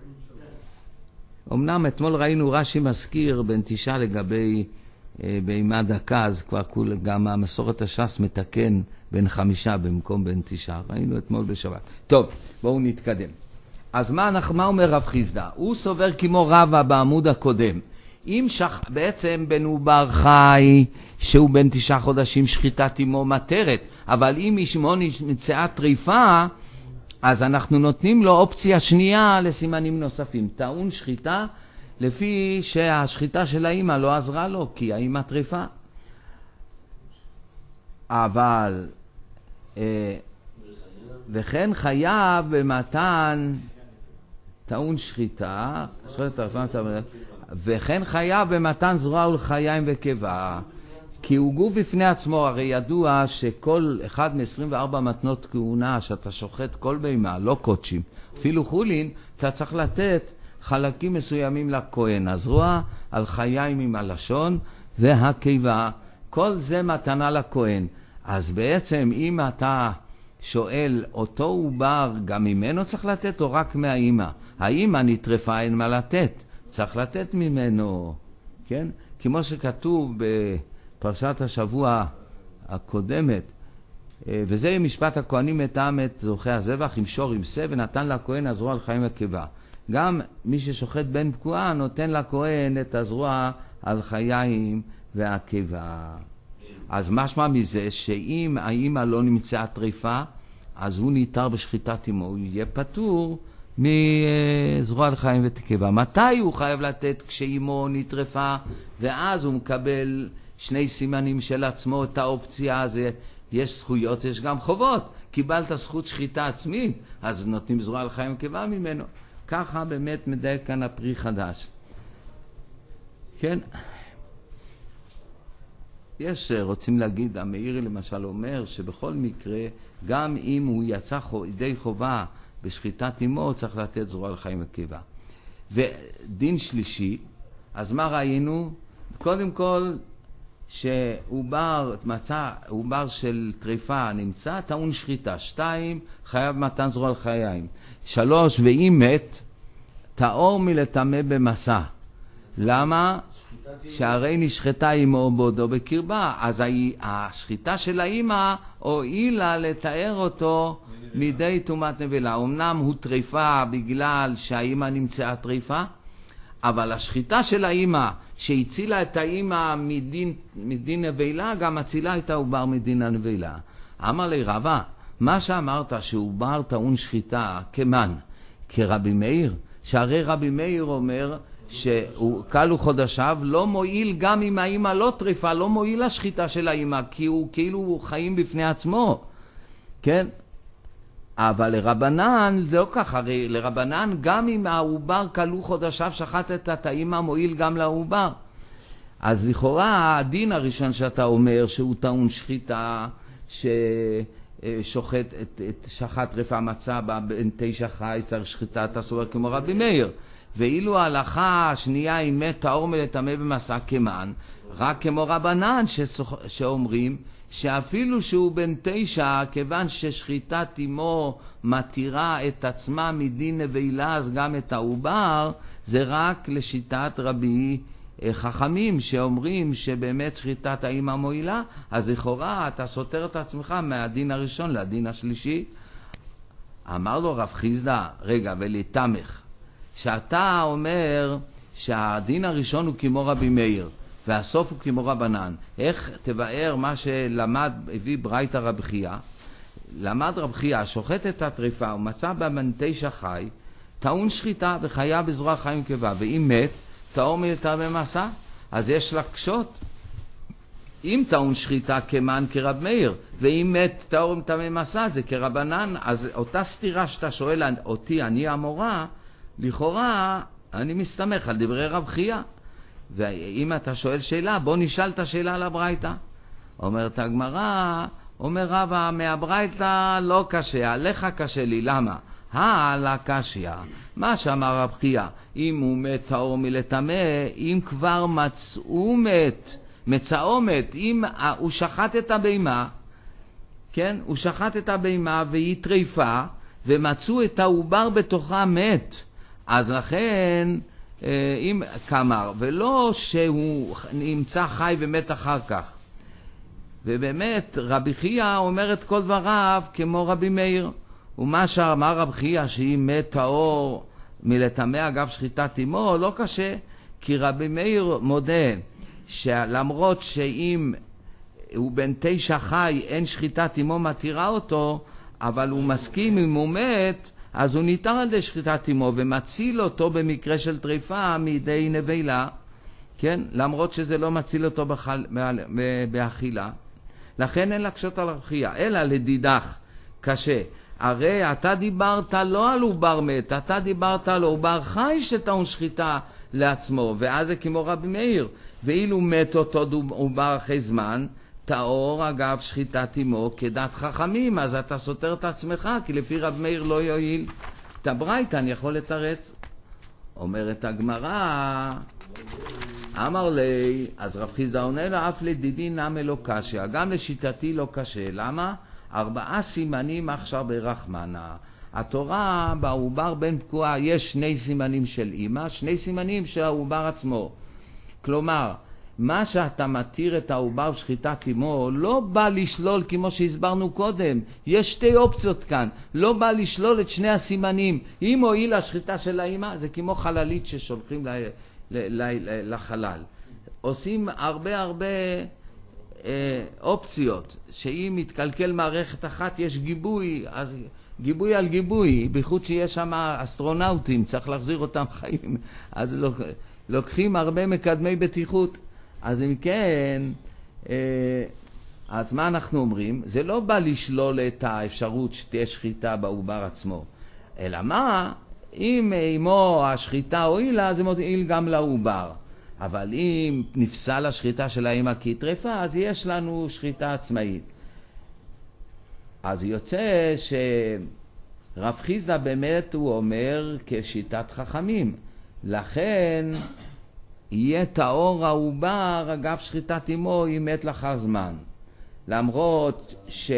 אמנם אתמול ראינו רש"י מזכיר בין תשעה לגבי אה, בהמה דקה, אז כבר כול, גם המסורת הש"ס מתקן בין חמישה במקום בין תשעה. ראינו אתמול בשבת. טוב, בואו נתקדם. אז מה, מה אומר רב חיסדא? הוא סובר כמו רבא בעמוד הקודם. אם שח... בעצם בן עובר חי, שהוא בן תשעה חודשים שחיטת אמו מטרת, אבל אם ישמו נמצאה טריפה, אז אנחנו נותנים לו אופציה שנייה לסימנים נוספים. טעון שחיטה, לפי שהשחיטה של האמא לא עזרה לו, כי האמא טריפה. אבל, אה, וכן חייב במתן טעון שחיטה, וכן חייב במתן זרוע ולחיים וקיבה, כי הוא גוף בפני עצמו. הרי ידוע שכל אחד מ-עשרים וארבע מתנות כהונה שאתה שוחט כל בהמה, לא קודשים, אפילו חולין, אתה צריך לתת חלקים מסוימים לכהן, הזרוע, על חיים עם הלשון והקיבה, כל זה מתנה לכהן. אז בעצם אם אתה שואל אותו עובר, גם ממנו צריך לתת או רק מהאמא? האמא נטרפה, אין מה לתת, צריך לתת ממנו, כן? כמו שכתוב בפרשת השבוע הקודמת, וזה משפט הכהנים מטעם את זוכי הזבח עם שור עם שא, ונתן לכהן הזרוע על חיים וקיבה. גם מי ששוחט בן פקועה נותן לכהן את הזרוע על חיים והקיבה. אז משמע מזה שאם האמא לא נמצאה טריפה, אז הוא ניתר בשחיטת אמו, הוא יהיה פטור מזרוע על חיים וקיבה. מתי הוא חייב לתת? כשאמו נטרפה, ואז הוא מקבל שני סימנים של עצמו, את האופציה הזה. יש זכויות, יש גם חובות. קיבלת זכות שחיטה עצמית, אז נותנים זרוע על חיים וקיבה ממנו. ככה באמת מדייק כאן הפרי חדש. כן? יש רוצים להגיד, המאירי למשל אומר שבכל מקרה, גם אם הוא יצא ידי חובה בשחיטת אמו, צריך לתת זרוע על חיים וקיבה. ודין שלישי, אז מה ראינו? קודם כל, שעובר, מצא, עובר של טריפה נמצא, טעון שחיטה. שתיים, חייב מתן זרוע לחיים. שלוש, ואם מת, טהור מלטמא במסע. למה? שהרי נשחטה אמו בעודו בקרבה. אז השחיטה של האמא הועילה לתאר אותו מידי טומאת נבלה. אמנם הוא טריפה בגלל שהאמא נמצאה טריפה, אבל השחיטה של האמא שהצילה את האמא מדין, מדין נבלה, גם הצילה את העובר מדין הנבלה. אמר לי רבא, מה שאמרת שעובר טעון שחיטה כמן, כרבי מאיר, שהרי רבי מאיר אומר שהוא קלו חודשיו, לא מועיל גם אם האמא לא טריפה, לא מועיל השחיטה של האמא, כי הוא כאילו חיים בפני עצמו, כן? אבל לרבנן זה לא כך, הרי לרבנן גם אם העובר קלו חודשיו שחטת את האמא, מועיל גם לעובר. אז לכאורה הדין הראשון שאתה אומר שהוא טעון שחיטה, ששוחט את, את שחט טריפה מצא בה בין תשע חי, צריך שחיטה, אתה סובר כמו רבי מאיר. ואילו ההלכה השנייה היא מת טהור מלטמא במסע כמן, רק כמו רבנן ששוח... שאומרים שאפילו שהוא בן תשע, כיוון ששחיטת אמו מתירה את עצמה מדין נבלה, אז גם את העובר, זה רק לשיטת רבי חכמים שאומרים שבאמת שחיטת האמא מועילה. אז לכאורה אתה סותר את עצמך מהדין הראשון לדין השלישי. אמר לו רב חיסדא, רגע, ולתמך, שאתה אומר שהדין הראשון הוא כמו רבי מאיר והסוף הוא כמו רבנן, איך תבאר מה שלמד, הביא ברייתא רב חייא? למד רב חייא, שוחט את הטריפה ומצא בה בן תשע חי, טעון שחיטה וחיה בזרוע חיים קבה, ואם מת טהור מלטמא במסע. אז יש לקשות, אם טעון שחיטה כמן כרב מאיר, ואם מת טהור מלטמא במסע זה כרבנן. אז אותה סתירה שאתה שואל אותי, אני המורה, לכאורה אני מסתמך על דברי רב חייא. ואם אתה שואל שאלה, בוא נשאל את השאלה על הברייתא. אומרת הגמרא, אומר רבא, מהברייתא לא קשה, עליך קשה לי. למה? הלאה קשיא, מה שאמר רב חייא, אם הוא מת טהור מלטמא, אם כבר מצאו מת, מצאו מת, אם הוא שחט את הבהמה, כן, הוא שחט את הבהמה והיא טריפה, ומצאו את העובר בתוכה מת, אז לכן אם כאמר, ולא שהוא נמצא חי ומת אחר כך. ובאמת רבי חייא אומר את כל דבריו כמו רבי מאיר. ומה שאמר רבי חייא שאם מת טהור מלטמא אגב שחיטת אמו, לא קשה, כי רבי מאיר מודה שלמרות שאם הוא בן תשע חי אין שחיטת אמו מתירה אותו, אבל הוא מסכים אם הוא מת, אז הוא ניתר על ידי שחיטת אמו ומציל אותו במקרה של טריפה מידי נבלה, כן? למרות שזה לא מציל אותו בחל... באכילה. לכן אין לקשות על רבי חייא, אלא לדידך קשה. הרי אתה דיברת לא על עובר מת, אתה דיברת על עובר חי שטעון שחיטה לעצמו, ואז זה כמו רבי מאיר. ואילו מת אותו עובר אחרי זמן, טהור אגב שחיטת אמו כדת חכמים, אז אתה סותר את עצמך, כי לפי רב מאיר לא יועיל. את הברייתא אני יכול לתרץ. אומרת הגמרא, אמר לי, אז רב חיסדא עונה לה, אף לדידי נמי לא קשה, גם לשיטתי לא קשה. למה? ארבעה סימנים עכשיו ברחמנה. התורה בעובר בן פקועה יש שני סימנים של אמא, שני סימנים של העובר עצמו. כלומר, מה שאתה מתיר את העובר שחיטת אמו לא בא לשלול כמו שהסברנו קודם. יש שתי אופציות כאן, לא בא לשלול את שני הסימנים. אם הועיל השחיטה של האמא, זה כמו חללית ששולחים ל, ל, ל, ל, לחלל. עושים הרבה הרבה אה, אופציות, שאם מתקלקל מערכת אחת יש גיבוי, אז גיבוי על גיבוי, בייחוד שיש שם אסטרונאוטים, צריך להחזיר אותם חיים, אז לוק, לוקחים הרבה מקדמי בטיחות. אז אם כן, אז מה אנחנו אומרים? זה לא בא לשלול את האפשרות שתהיה שחיטה בעובר עצמו, אלא מה? אם אמו השחיטה הועילה, זה מועיל גם לעובר. אבל אם נפסל השחיטה של האמא כי טריפה, אז יש לנו שחיטה עצמאית. אז יוצא שרב חיסדא באמת הוא אומר כשיטת חכמים. לכן יהיה טהור העובר אגב שחיטת אמו אם מת לאחר זמן. למרות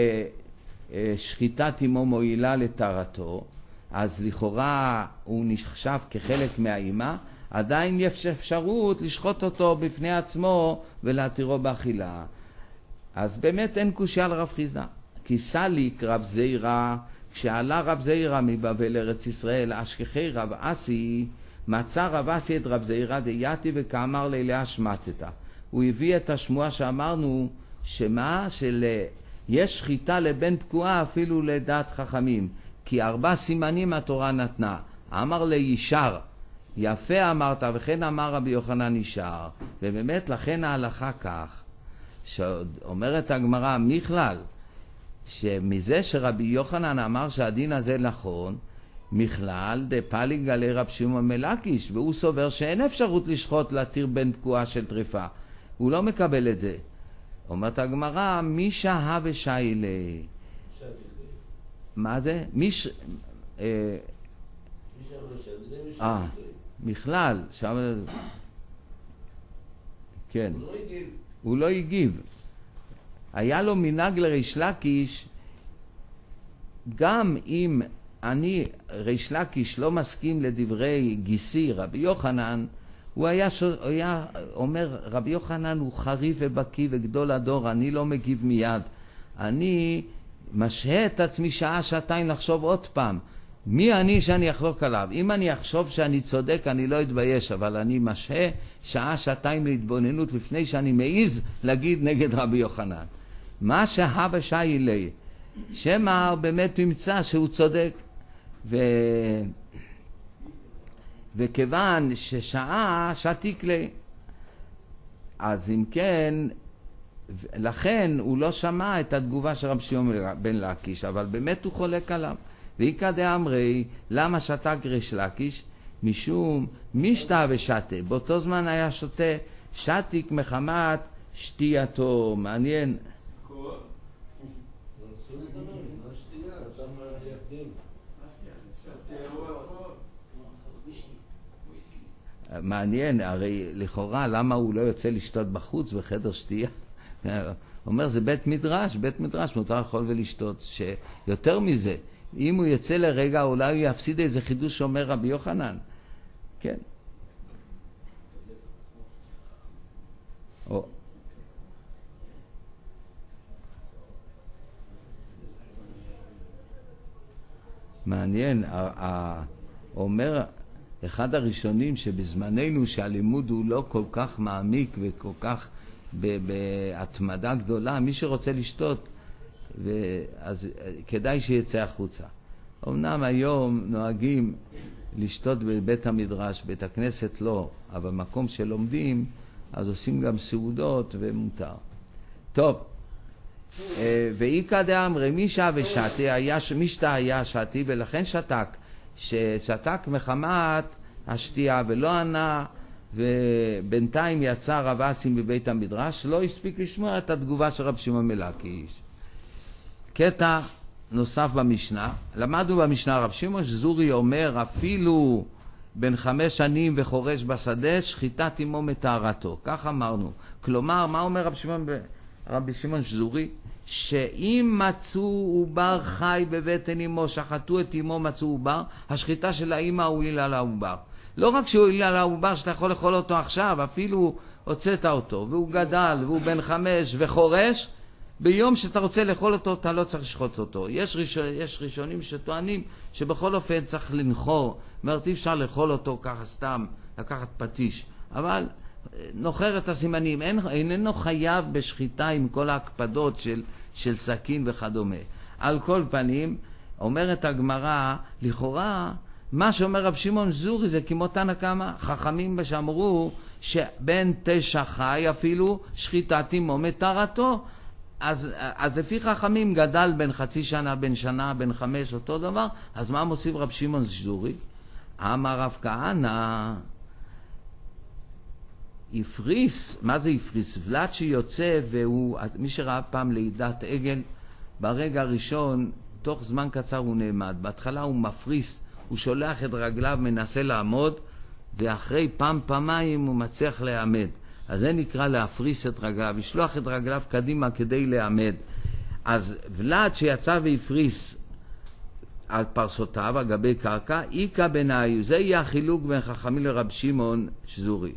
ששחיטת אמו מועילה לטהרתו, אז לכאורה הוא נחשב כחלק מהאימא, עדיין יש אפשרות לשחוט אותו בפני עצמו ולהתירו באכילה. אז באמת אין קושיה על רב חיסדא. כי סליק רב זיירא, כשעלה רב זיירא מבבל ארץ ישראל, אשכחי רב אסי, מצא רב אסי את רב זיירא דייתי וכאמר ליה שמטתה. הוא הביא את השמועה שאמרנו, שמה? של יש שחיטה לבן פקועה אפילו לדעת חכמים, כי ארבע סימנים התורה נתנה. אמר לישר, יפה אמרת, וכן אמר רבי יוחנן ישר. ובאמת לכן ההלכה כך, שאומרת הגמרא מכלל, שמזה שרבי יוחנן אמר שהדין הזה נכון, מכלל דפליג עלי רב שמעון מלקיש, והוא סובר שאין אפשרות לשחוט להתיר בן פקועה של טריפה. הוא לא מקבל את זה. אומרת הגמרא, מי שהה ושיילי. מה זה? מי ש... אה, מכלל. כן. הוא לא הגיב. היה לו מנהג לריש לקיש, גם אם אני, ריש לקיש, לא מסכים לדברי גיסי, רבי יוחנן, הוא היה, ש... היה אומר, רבי יוחנן הוא חריף ובקי וגדול הדור, אני לא מגיב מיד. אני משהה את עצמי שעה, שעתיים לחשוב עוד פעם. מי אני שאני אחלוק עליו? אם אני אחשוב שאני צודק, אני לא אתבייש, אבל אני משהה שעה, שעתיים להתבוננות לפני שאני מעיז להגיד נגד רבי יוחנן. מה שהה ושי אלי, שמה באמת ימצא שהוא צודק. ו... וכיוון ששעה שתיק לי, אז אם כן, לכן הוא לא שמע את התגובה של רבי שמעון בן לקיש, אבל באמת הוא חולק עליו. ואיכא דאמרי, למה שתק ריש לקיש? משום משתה ושתה, באותו זמן היה שותה, שתיק מחמת שתייתו. מעניין. מעניין, הרי לכאורה למה הוא לא יוצא לשתות בחוץ בחדר שתייה? אומר זה בית מדרש, בית מדרש מותר לאכול ולשתות. שיותר מזה, אם הוא יצא לרגע אולי הוא יפסיד איזה חידוש שאומר רבי יוחנן. כן. או. מעניין, אומר אחד הראשונים שבזמננו שהלימוד הוא לא כל כך מעמיק וכל כך בהתמדה גדולה, מי שרוצה לשתות אז כדאי שיצא החוצה. אמנם היום נוהגים לשתות בבית המדרש, בית הכנסת לא, אבל מקום שלומדים אז עושים גם סעודות ומותר. טוב, ואיכא דאמרי מישה ושתי, משתה היה שתי ולכן שתק, ששתק מחמת השתייה ולא ענה, ובינתיים יצא רב אסי בבית המדרש, לא הספיק לשמוע את התגובה של רב שמעון מלקיש. קטע נוסף במשנה, למדנו במשנה רב שמעון זורי אומר אפילו בן חמש שנים וחורש בשדה שחיטת אמו מטהרתו, כך אמרנו. כלומר, מה אומר רב שמעון רבי שמעון זורי? שאם מצאו עובר חי בבטן אמו, שחטו את אמו, מצאו עובר, השחיטה של האמא הועילה לעובר. לא רק שהוא הועילה לעובר שאתה יכול לאכול אותו עכשיו, אפילו הוצאת אותו והוא גדל והוא בן חמש וחורש, ביום שאתה רוצה לאכול אותו אתה לא צריך לשחוט אותו. יש, ראשון, יש ראשונים שטוענים שבכל אופן צריך לנחור, אומרת אי אפשר לאכול אותו ככה סתם, לקחת פטיש, אבל נוחר את הסימנים, אין, איננו חייב בשחיטה עם כל ההקפדות של, של סכין וכדומה. על כל פנים, אומרת הגמרא, לכאורה, מה שאומר רב שמעון זורי זה כמו תנא קמא, חכמים שאמרו שבן תשע חי אפילו שחיטת אמו מטהרתו, אז, אז לפי חכמים גדל בין חצי שנה, בין שנה, בין חמש, אותו דבר, אז מה מוסיף רב שמעון זורי? אמר רב כהנא, יפריס, מה זה יפריס? ולד שיוצא והוא, מי שראה פעם לידת עגל, ברגע הראשון, תוך זמן קצר הוא נעמד. בהתחלה הוא מפריס, הוא שולח את רגליו, מנסה לעמוד, ואחרי פעם פעמיים הוא מצליח לעמד. אז זה נקרא להפריס את רגליו, לשלוח את רגליו קדימה כדי לעמד. אז ולד שיצא והפריס על פרסותיו, על גבי קרקע, איקה בנאיו. זה יהיה החילוק בין חכמים לרב שמעון שזורי.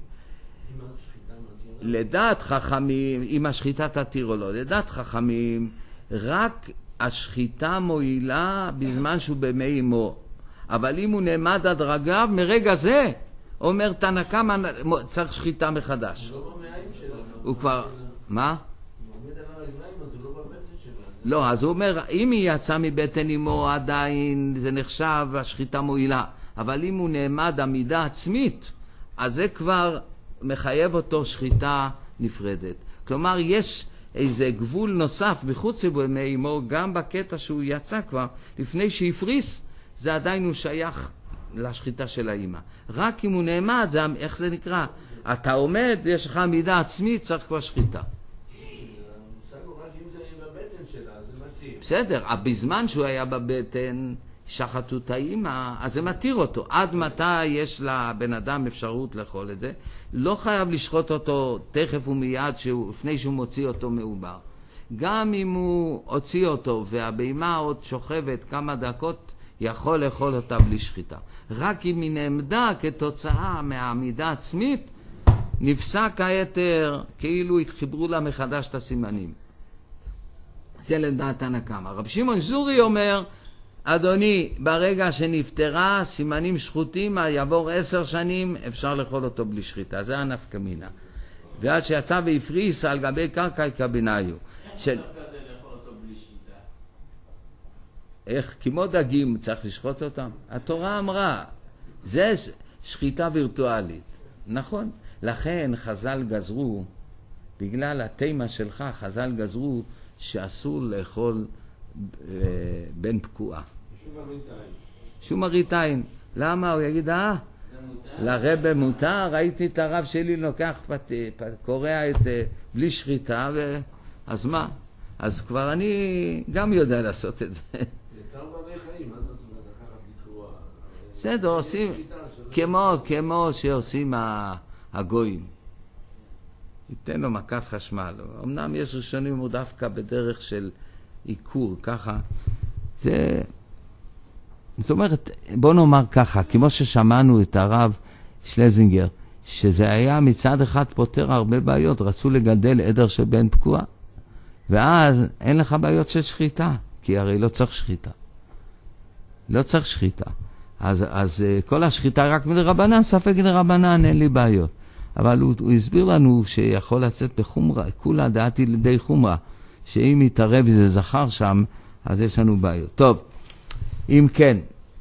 לדעת חכמים, אם השחיטה תתיר או לא, לדעת חכמים, רק השחיטה מועילה בזמן שהוא במי אמו. אבל אם הוא נעמד עד רגליו, מרגע זה, אומר תנא קמא, צריך שחיטה מחדש. הוא לא במעיים שלו. הוא כבר, מה? הוא עומד על הרגליים, אז הוא לא בבטן שלו. לא, אז הוא אומר, אם היא יצאה מבטן אמו עדיין, זה נחשב השחיטה מועילה. אבל אם הוא נעמד עמידה עצמית, אז זה כבר מחייב אותו שחיטה נפרדת. כלומר, יש איזה גבול נוסף מחוץ לבמי אמו, גם בקטע שהוא יצא כבר, לפני שהפריס, זה עדיין הוא שייך לשחיטה של האמא. רק אם הוא נעמד, זה, איך זה נקרא? אתה עומד, יש לך עמידה עצמית, צריך כבר שחיטה. המושג הוא רק אם זה בבטן שלה, זה מתאים. בסדר, בזמן שהוא היה בבטן, שחטו את האמא, אז זה מתיר אותו. עד מתי יש לבן אדם אפשרות לאכול את זה? לא חייב לשחוט אותו תכף ומיד, שהוא, לפני שהוא מוציא אותו מעובר. גם אם הוא הוציא אותו והבהמה עוד שוכבת כמה דקות, יכול לאכול אותה בלי שחיטה. רק אם היא נעמדה כתוצאה מהעמידה עצמית, נפסק היתר, כאילו התחיברו לה מחדש את הסימנים. זה לדעת תנא קמא. רב שמעון שזורי אומר, אדוני, ברגע שנפטרה, סימנים שחוטים, יעבור עשר שנים, אפשר לאכול אותו בלי שחיטה. זה הנפקא מינה. ועד שיצא והפריס על גבי קרקע יקבנאיו. של... איך? כמו דגים צריך לשחוט אותם? התורה אמרה, זה שחיטה וירטואלית. נכון. לכן חז"ל גזרו, בגלל התימה שלך, חז"ל גזרו שאסור לאכול אה, בן פקועה. שום מראית עין. שום מראית עין. למה? הוא יגיד, אה, לרבא מותר, ראיתי את הרב שלי לוקח, פת, פת, קורע את, בלי שחיטה, ו... אז מה? אז כבר אני גם יודע לעשות את זה. יצר בעלי חיים, מה זאת אומרת? לקחת לקרוע. בסדר, עושים, כמו, כמו שעושים הגויים. ייתן לו מכת חשמל. אמנם יש ראשונים הוא דווקא בדרך של עיקור, ככה. זה... זאת אומרת, בוא נאמר ככה, כמו ששמענו את הרב שלזינגר, שזה היה מצד אחד פותר הרבה בעיות, רצו לגדל עדר של בן פקוע, ואז אין לך בעיות של שחיטה, כי הרי לא צריך שחיטה. לא צריך שחיטה. אז, אז כל השחיטה רק מדרבנן, ספק מדרבנן, אין לי בעיות. אבל הוא, הוא הסביר לנו שיכול לצאת בחומרה, כולה דעתי לידי חומרה, שאם יתערב איזה זכר שם, אז יש לנו בעיות. טוב, אם כן,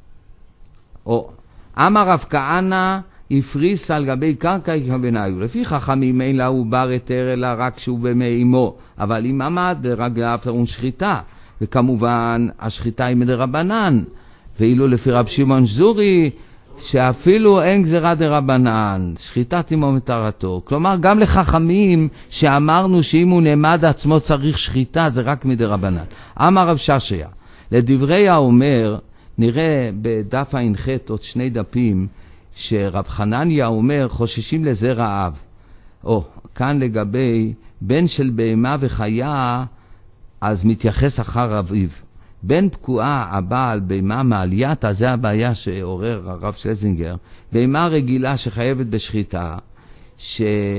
או, אמר רב כהנא הפריס על גבי קרקע יקבנאיו. לפי חכמים אין לה הוא בר היתר אלא רק שהוא במי אמו, אבל אם עמד ברגליו טעון שחיטה, וכמובן השחיטה היא מדרבנן, ואילו לפי רב שמעון שזורי, שאפילו אין גזירה דרבנן, שחיטת עמו מטרתו. כלומר, גם לחכמים שאמרנו שאם הוא נעמד עצמו צריך שחיטה, זה רק מדרבנן. אמר רב ששיה, לדברי האומר, נראה בדף הע"ח עוד שני דפים, שרב חנניה אומר, חוששים לזרע אב. או, כאן לגבי בן של בהמה וחיה, אז מתייחס אחר אביו. בן פקועה הבעל בהמה מעלייתה, זה הבעיה שעורר הרב שלזינגר. בהמה רגילה שחייבת בשחיטה, ש...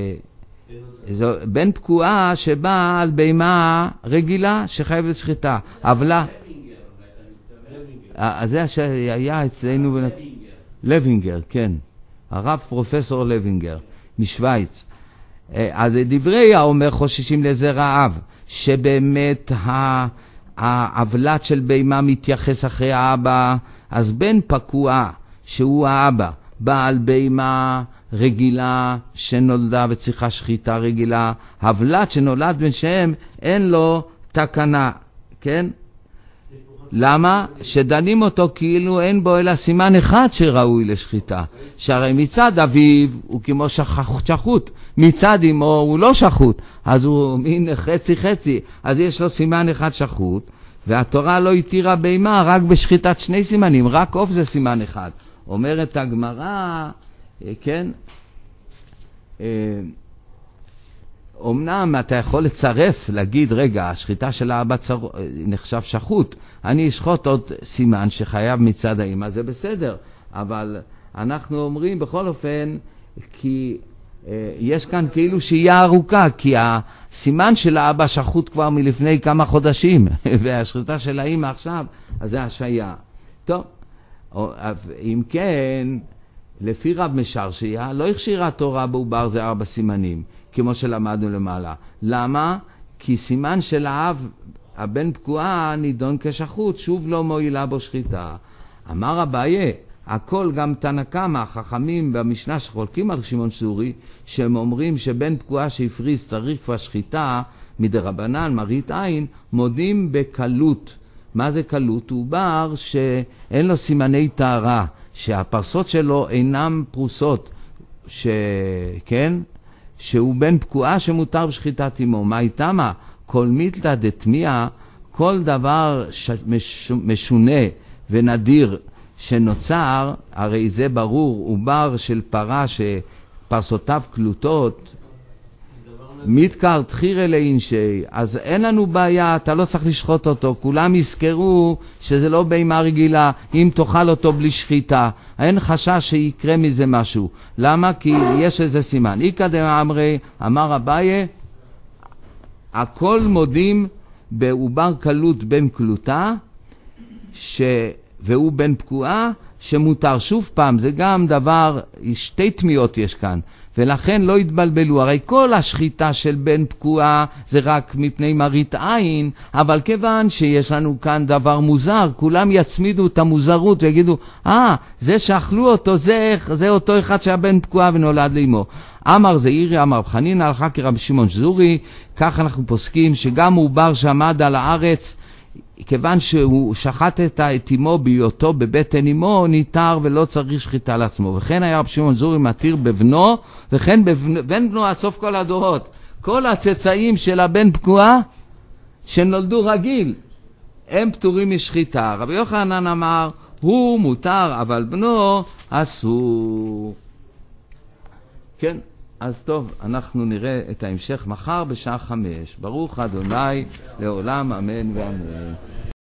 זו, בן פקועה שבאה על בהמה רגילה שחייבת בשחיטה. אבל זה שהיה אצלנו לוינגר, כן. הרב פרופסור לוינגר משוויץ. אז דברי האומר חוששים לזרע אב, שבאמת ה... העוולת של בהמה מתייחס אחרי האבא, אז בן פקוע שהוא האבא, בעל בהמה רגילה שנולדה וצריכה שחיטה רגילה, העוולת שנולד בין שהם אין לו תקנה, כן? למה? שדנים אותו כאילו אין בו אלא סימן אחד שראוי לשחיטה, שהרי מצד אביו הוא כמו שחוט, מצד אמו הוא לא שחוט, אז הוא מין חצי חצי, אז יש לו סימן אחד שחוט, והתורה לא התירה בהמה רק בשחיטת שני סימנים, רק עוף זה סימן אחד. אומרת הגמרא, כן? אמנם אתה יכול לצרף, להגיד, רגע, השחיטה של האבא צר... נחשב שחוט, אני אשחוט עוד סימן שחייב מצד האמא, זה בסדר, אבל אנחנו אומרים בכל אופן, כי אה, יש כאן כאילו שהייה ארוכה, כי הסימן של האבא שחוט כבר מלפני כמה חודשים, והשחיטה של האמא עכשיו, אז זה השהיה. טוב, אם כן, לפי רב משרשיה, לא הכשירה תורה בעובר זה ארבע סימנים, כמו שלמדנו למעלה. למה? כי סימן של האב, הבן פקועה, נידון כשחוט, שוב לא מועילה בו שחיטה. אמר אביי, הכל גם תנא קמא, החכמים במשנה שחולקים על שמעון סורי, שהם אומרים שבן פקועה שהפריס צריך כבר שחיטה, מדרבנן, מראית עין, מודים בקלות. מה זה קלות? הוא בר שאין לו סימני טהרה, שהפרסות שלו אינם פרוסות, שכן? שהוא בן פקועה שמותר בשחיטת אמו. מה איתמה? כל מיתלא דתמיה, כל דבר ש... מש... משונה ונדיר שנוצר, הרי זה ברור, הוא בר של פרה שפרסותיו קלוטות, מתקר תחיר אלי אינשי, אז אין לנו בעיה, אתה לא צריך לשחוט אותו, כולם יזכרו שזה לא בהמה רגילה, אם תאכל אותו בלי שחיטה, אין חשש שיקרה מזה משהו. למה? כי יש איזה סימן. איקא דאמרי, אמר אביי, הכל מודים בעובר קלות בן קלוטה, ש... והוא בן פקועה, שמותר. שוב פעם, זה גם דבר, שתי תמיעות יש כאן, ולכן לא יתבלבלו. הרי כל השחיטה של בן פקועה זה רק מפני מראית עין, אבל כיוון שיש לנו כאן דבר מוזר, כולם יצמידו את המוזרות ויגידו, אה, זה שאכלו אותו, זה, זה אותו אחד שהבן פקועה ונולד לאמו. אמר זעירי, אמר רב חנינא, הלכה כרבי שמעון זורי, כך אנחנו פוסקים שגם עובר שעמד על הארץ, כיוון שהוא שחט את אמו בהיותו בבטן אמו, ניתר ולא צריך שחיטה לעצמו. וכן היה רב שמעון זורי מתיר בבנו, וכן בבן, בן בנו עד סוף כל הדורות. כל הצאצאים של הבן פקועה שנולדו רגיל, הם פטורים משחיטה. רבי יוחנן אמר, הוא מותר, אבל בנו אסור. כן, אז טוב, אנחנו נראה את ההמשך מחר בשעה חמש. ברוך אדוני לעולם, אמן ואמן.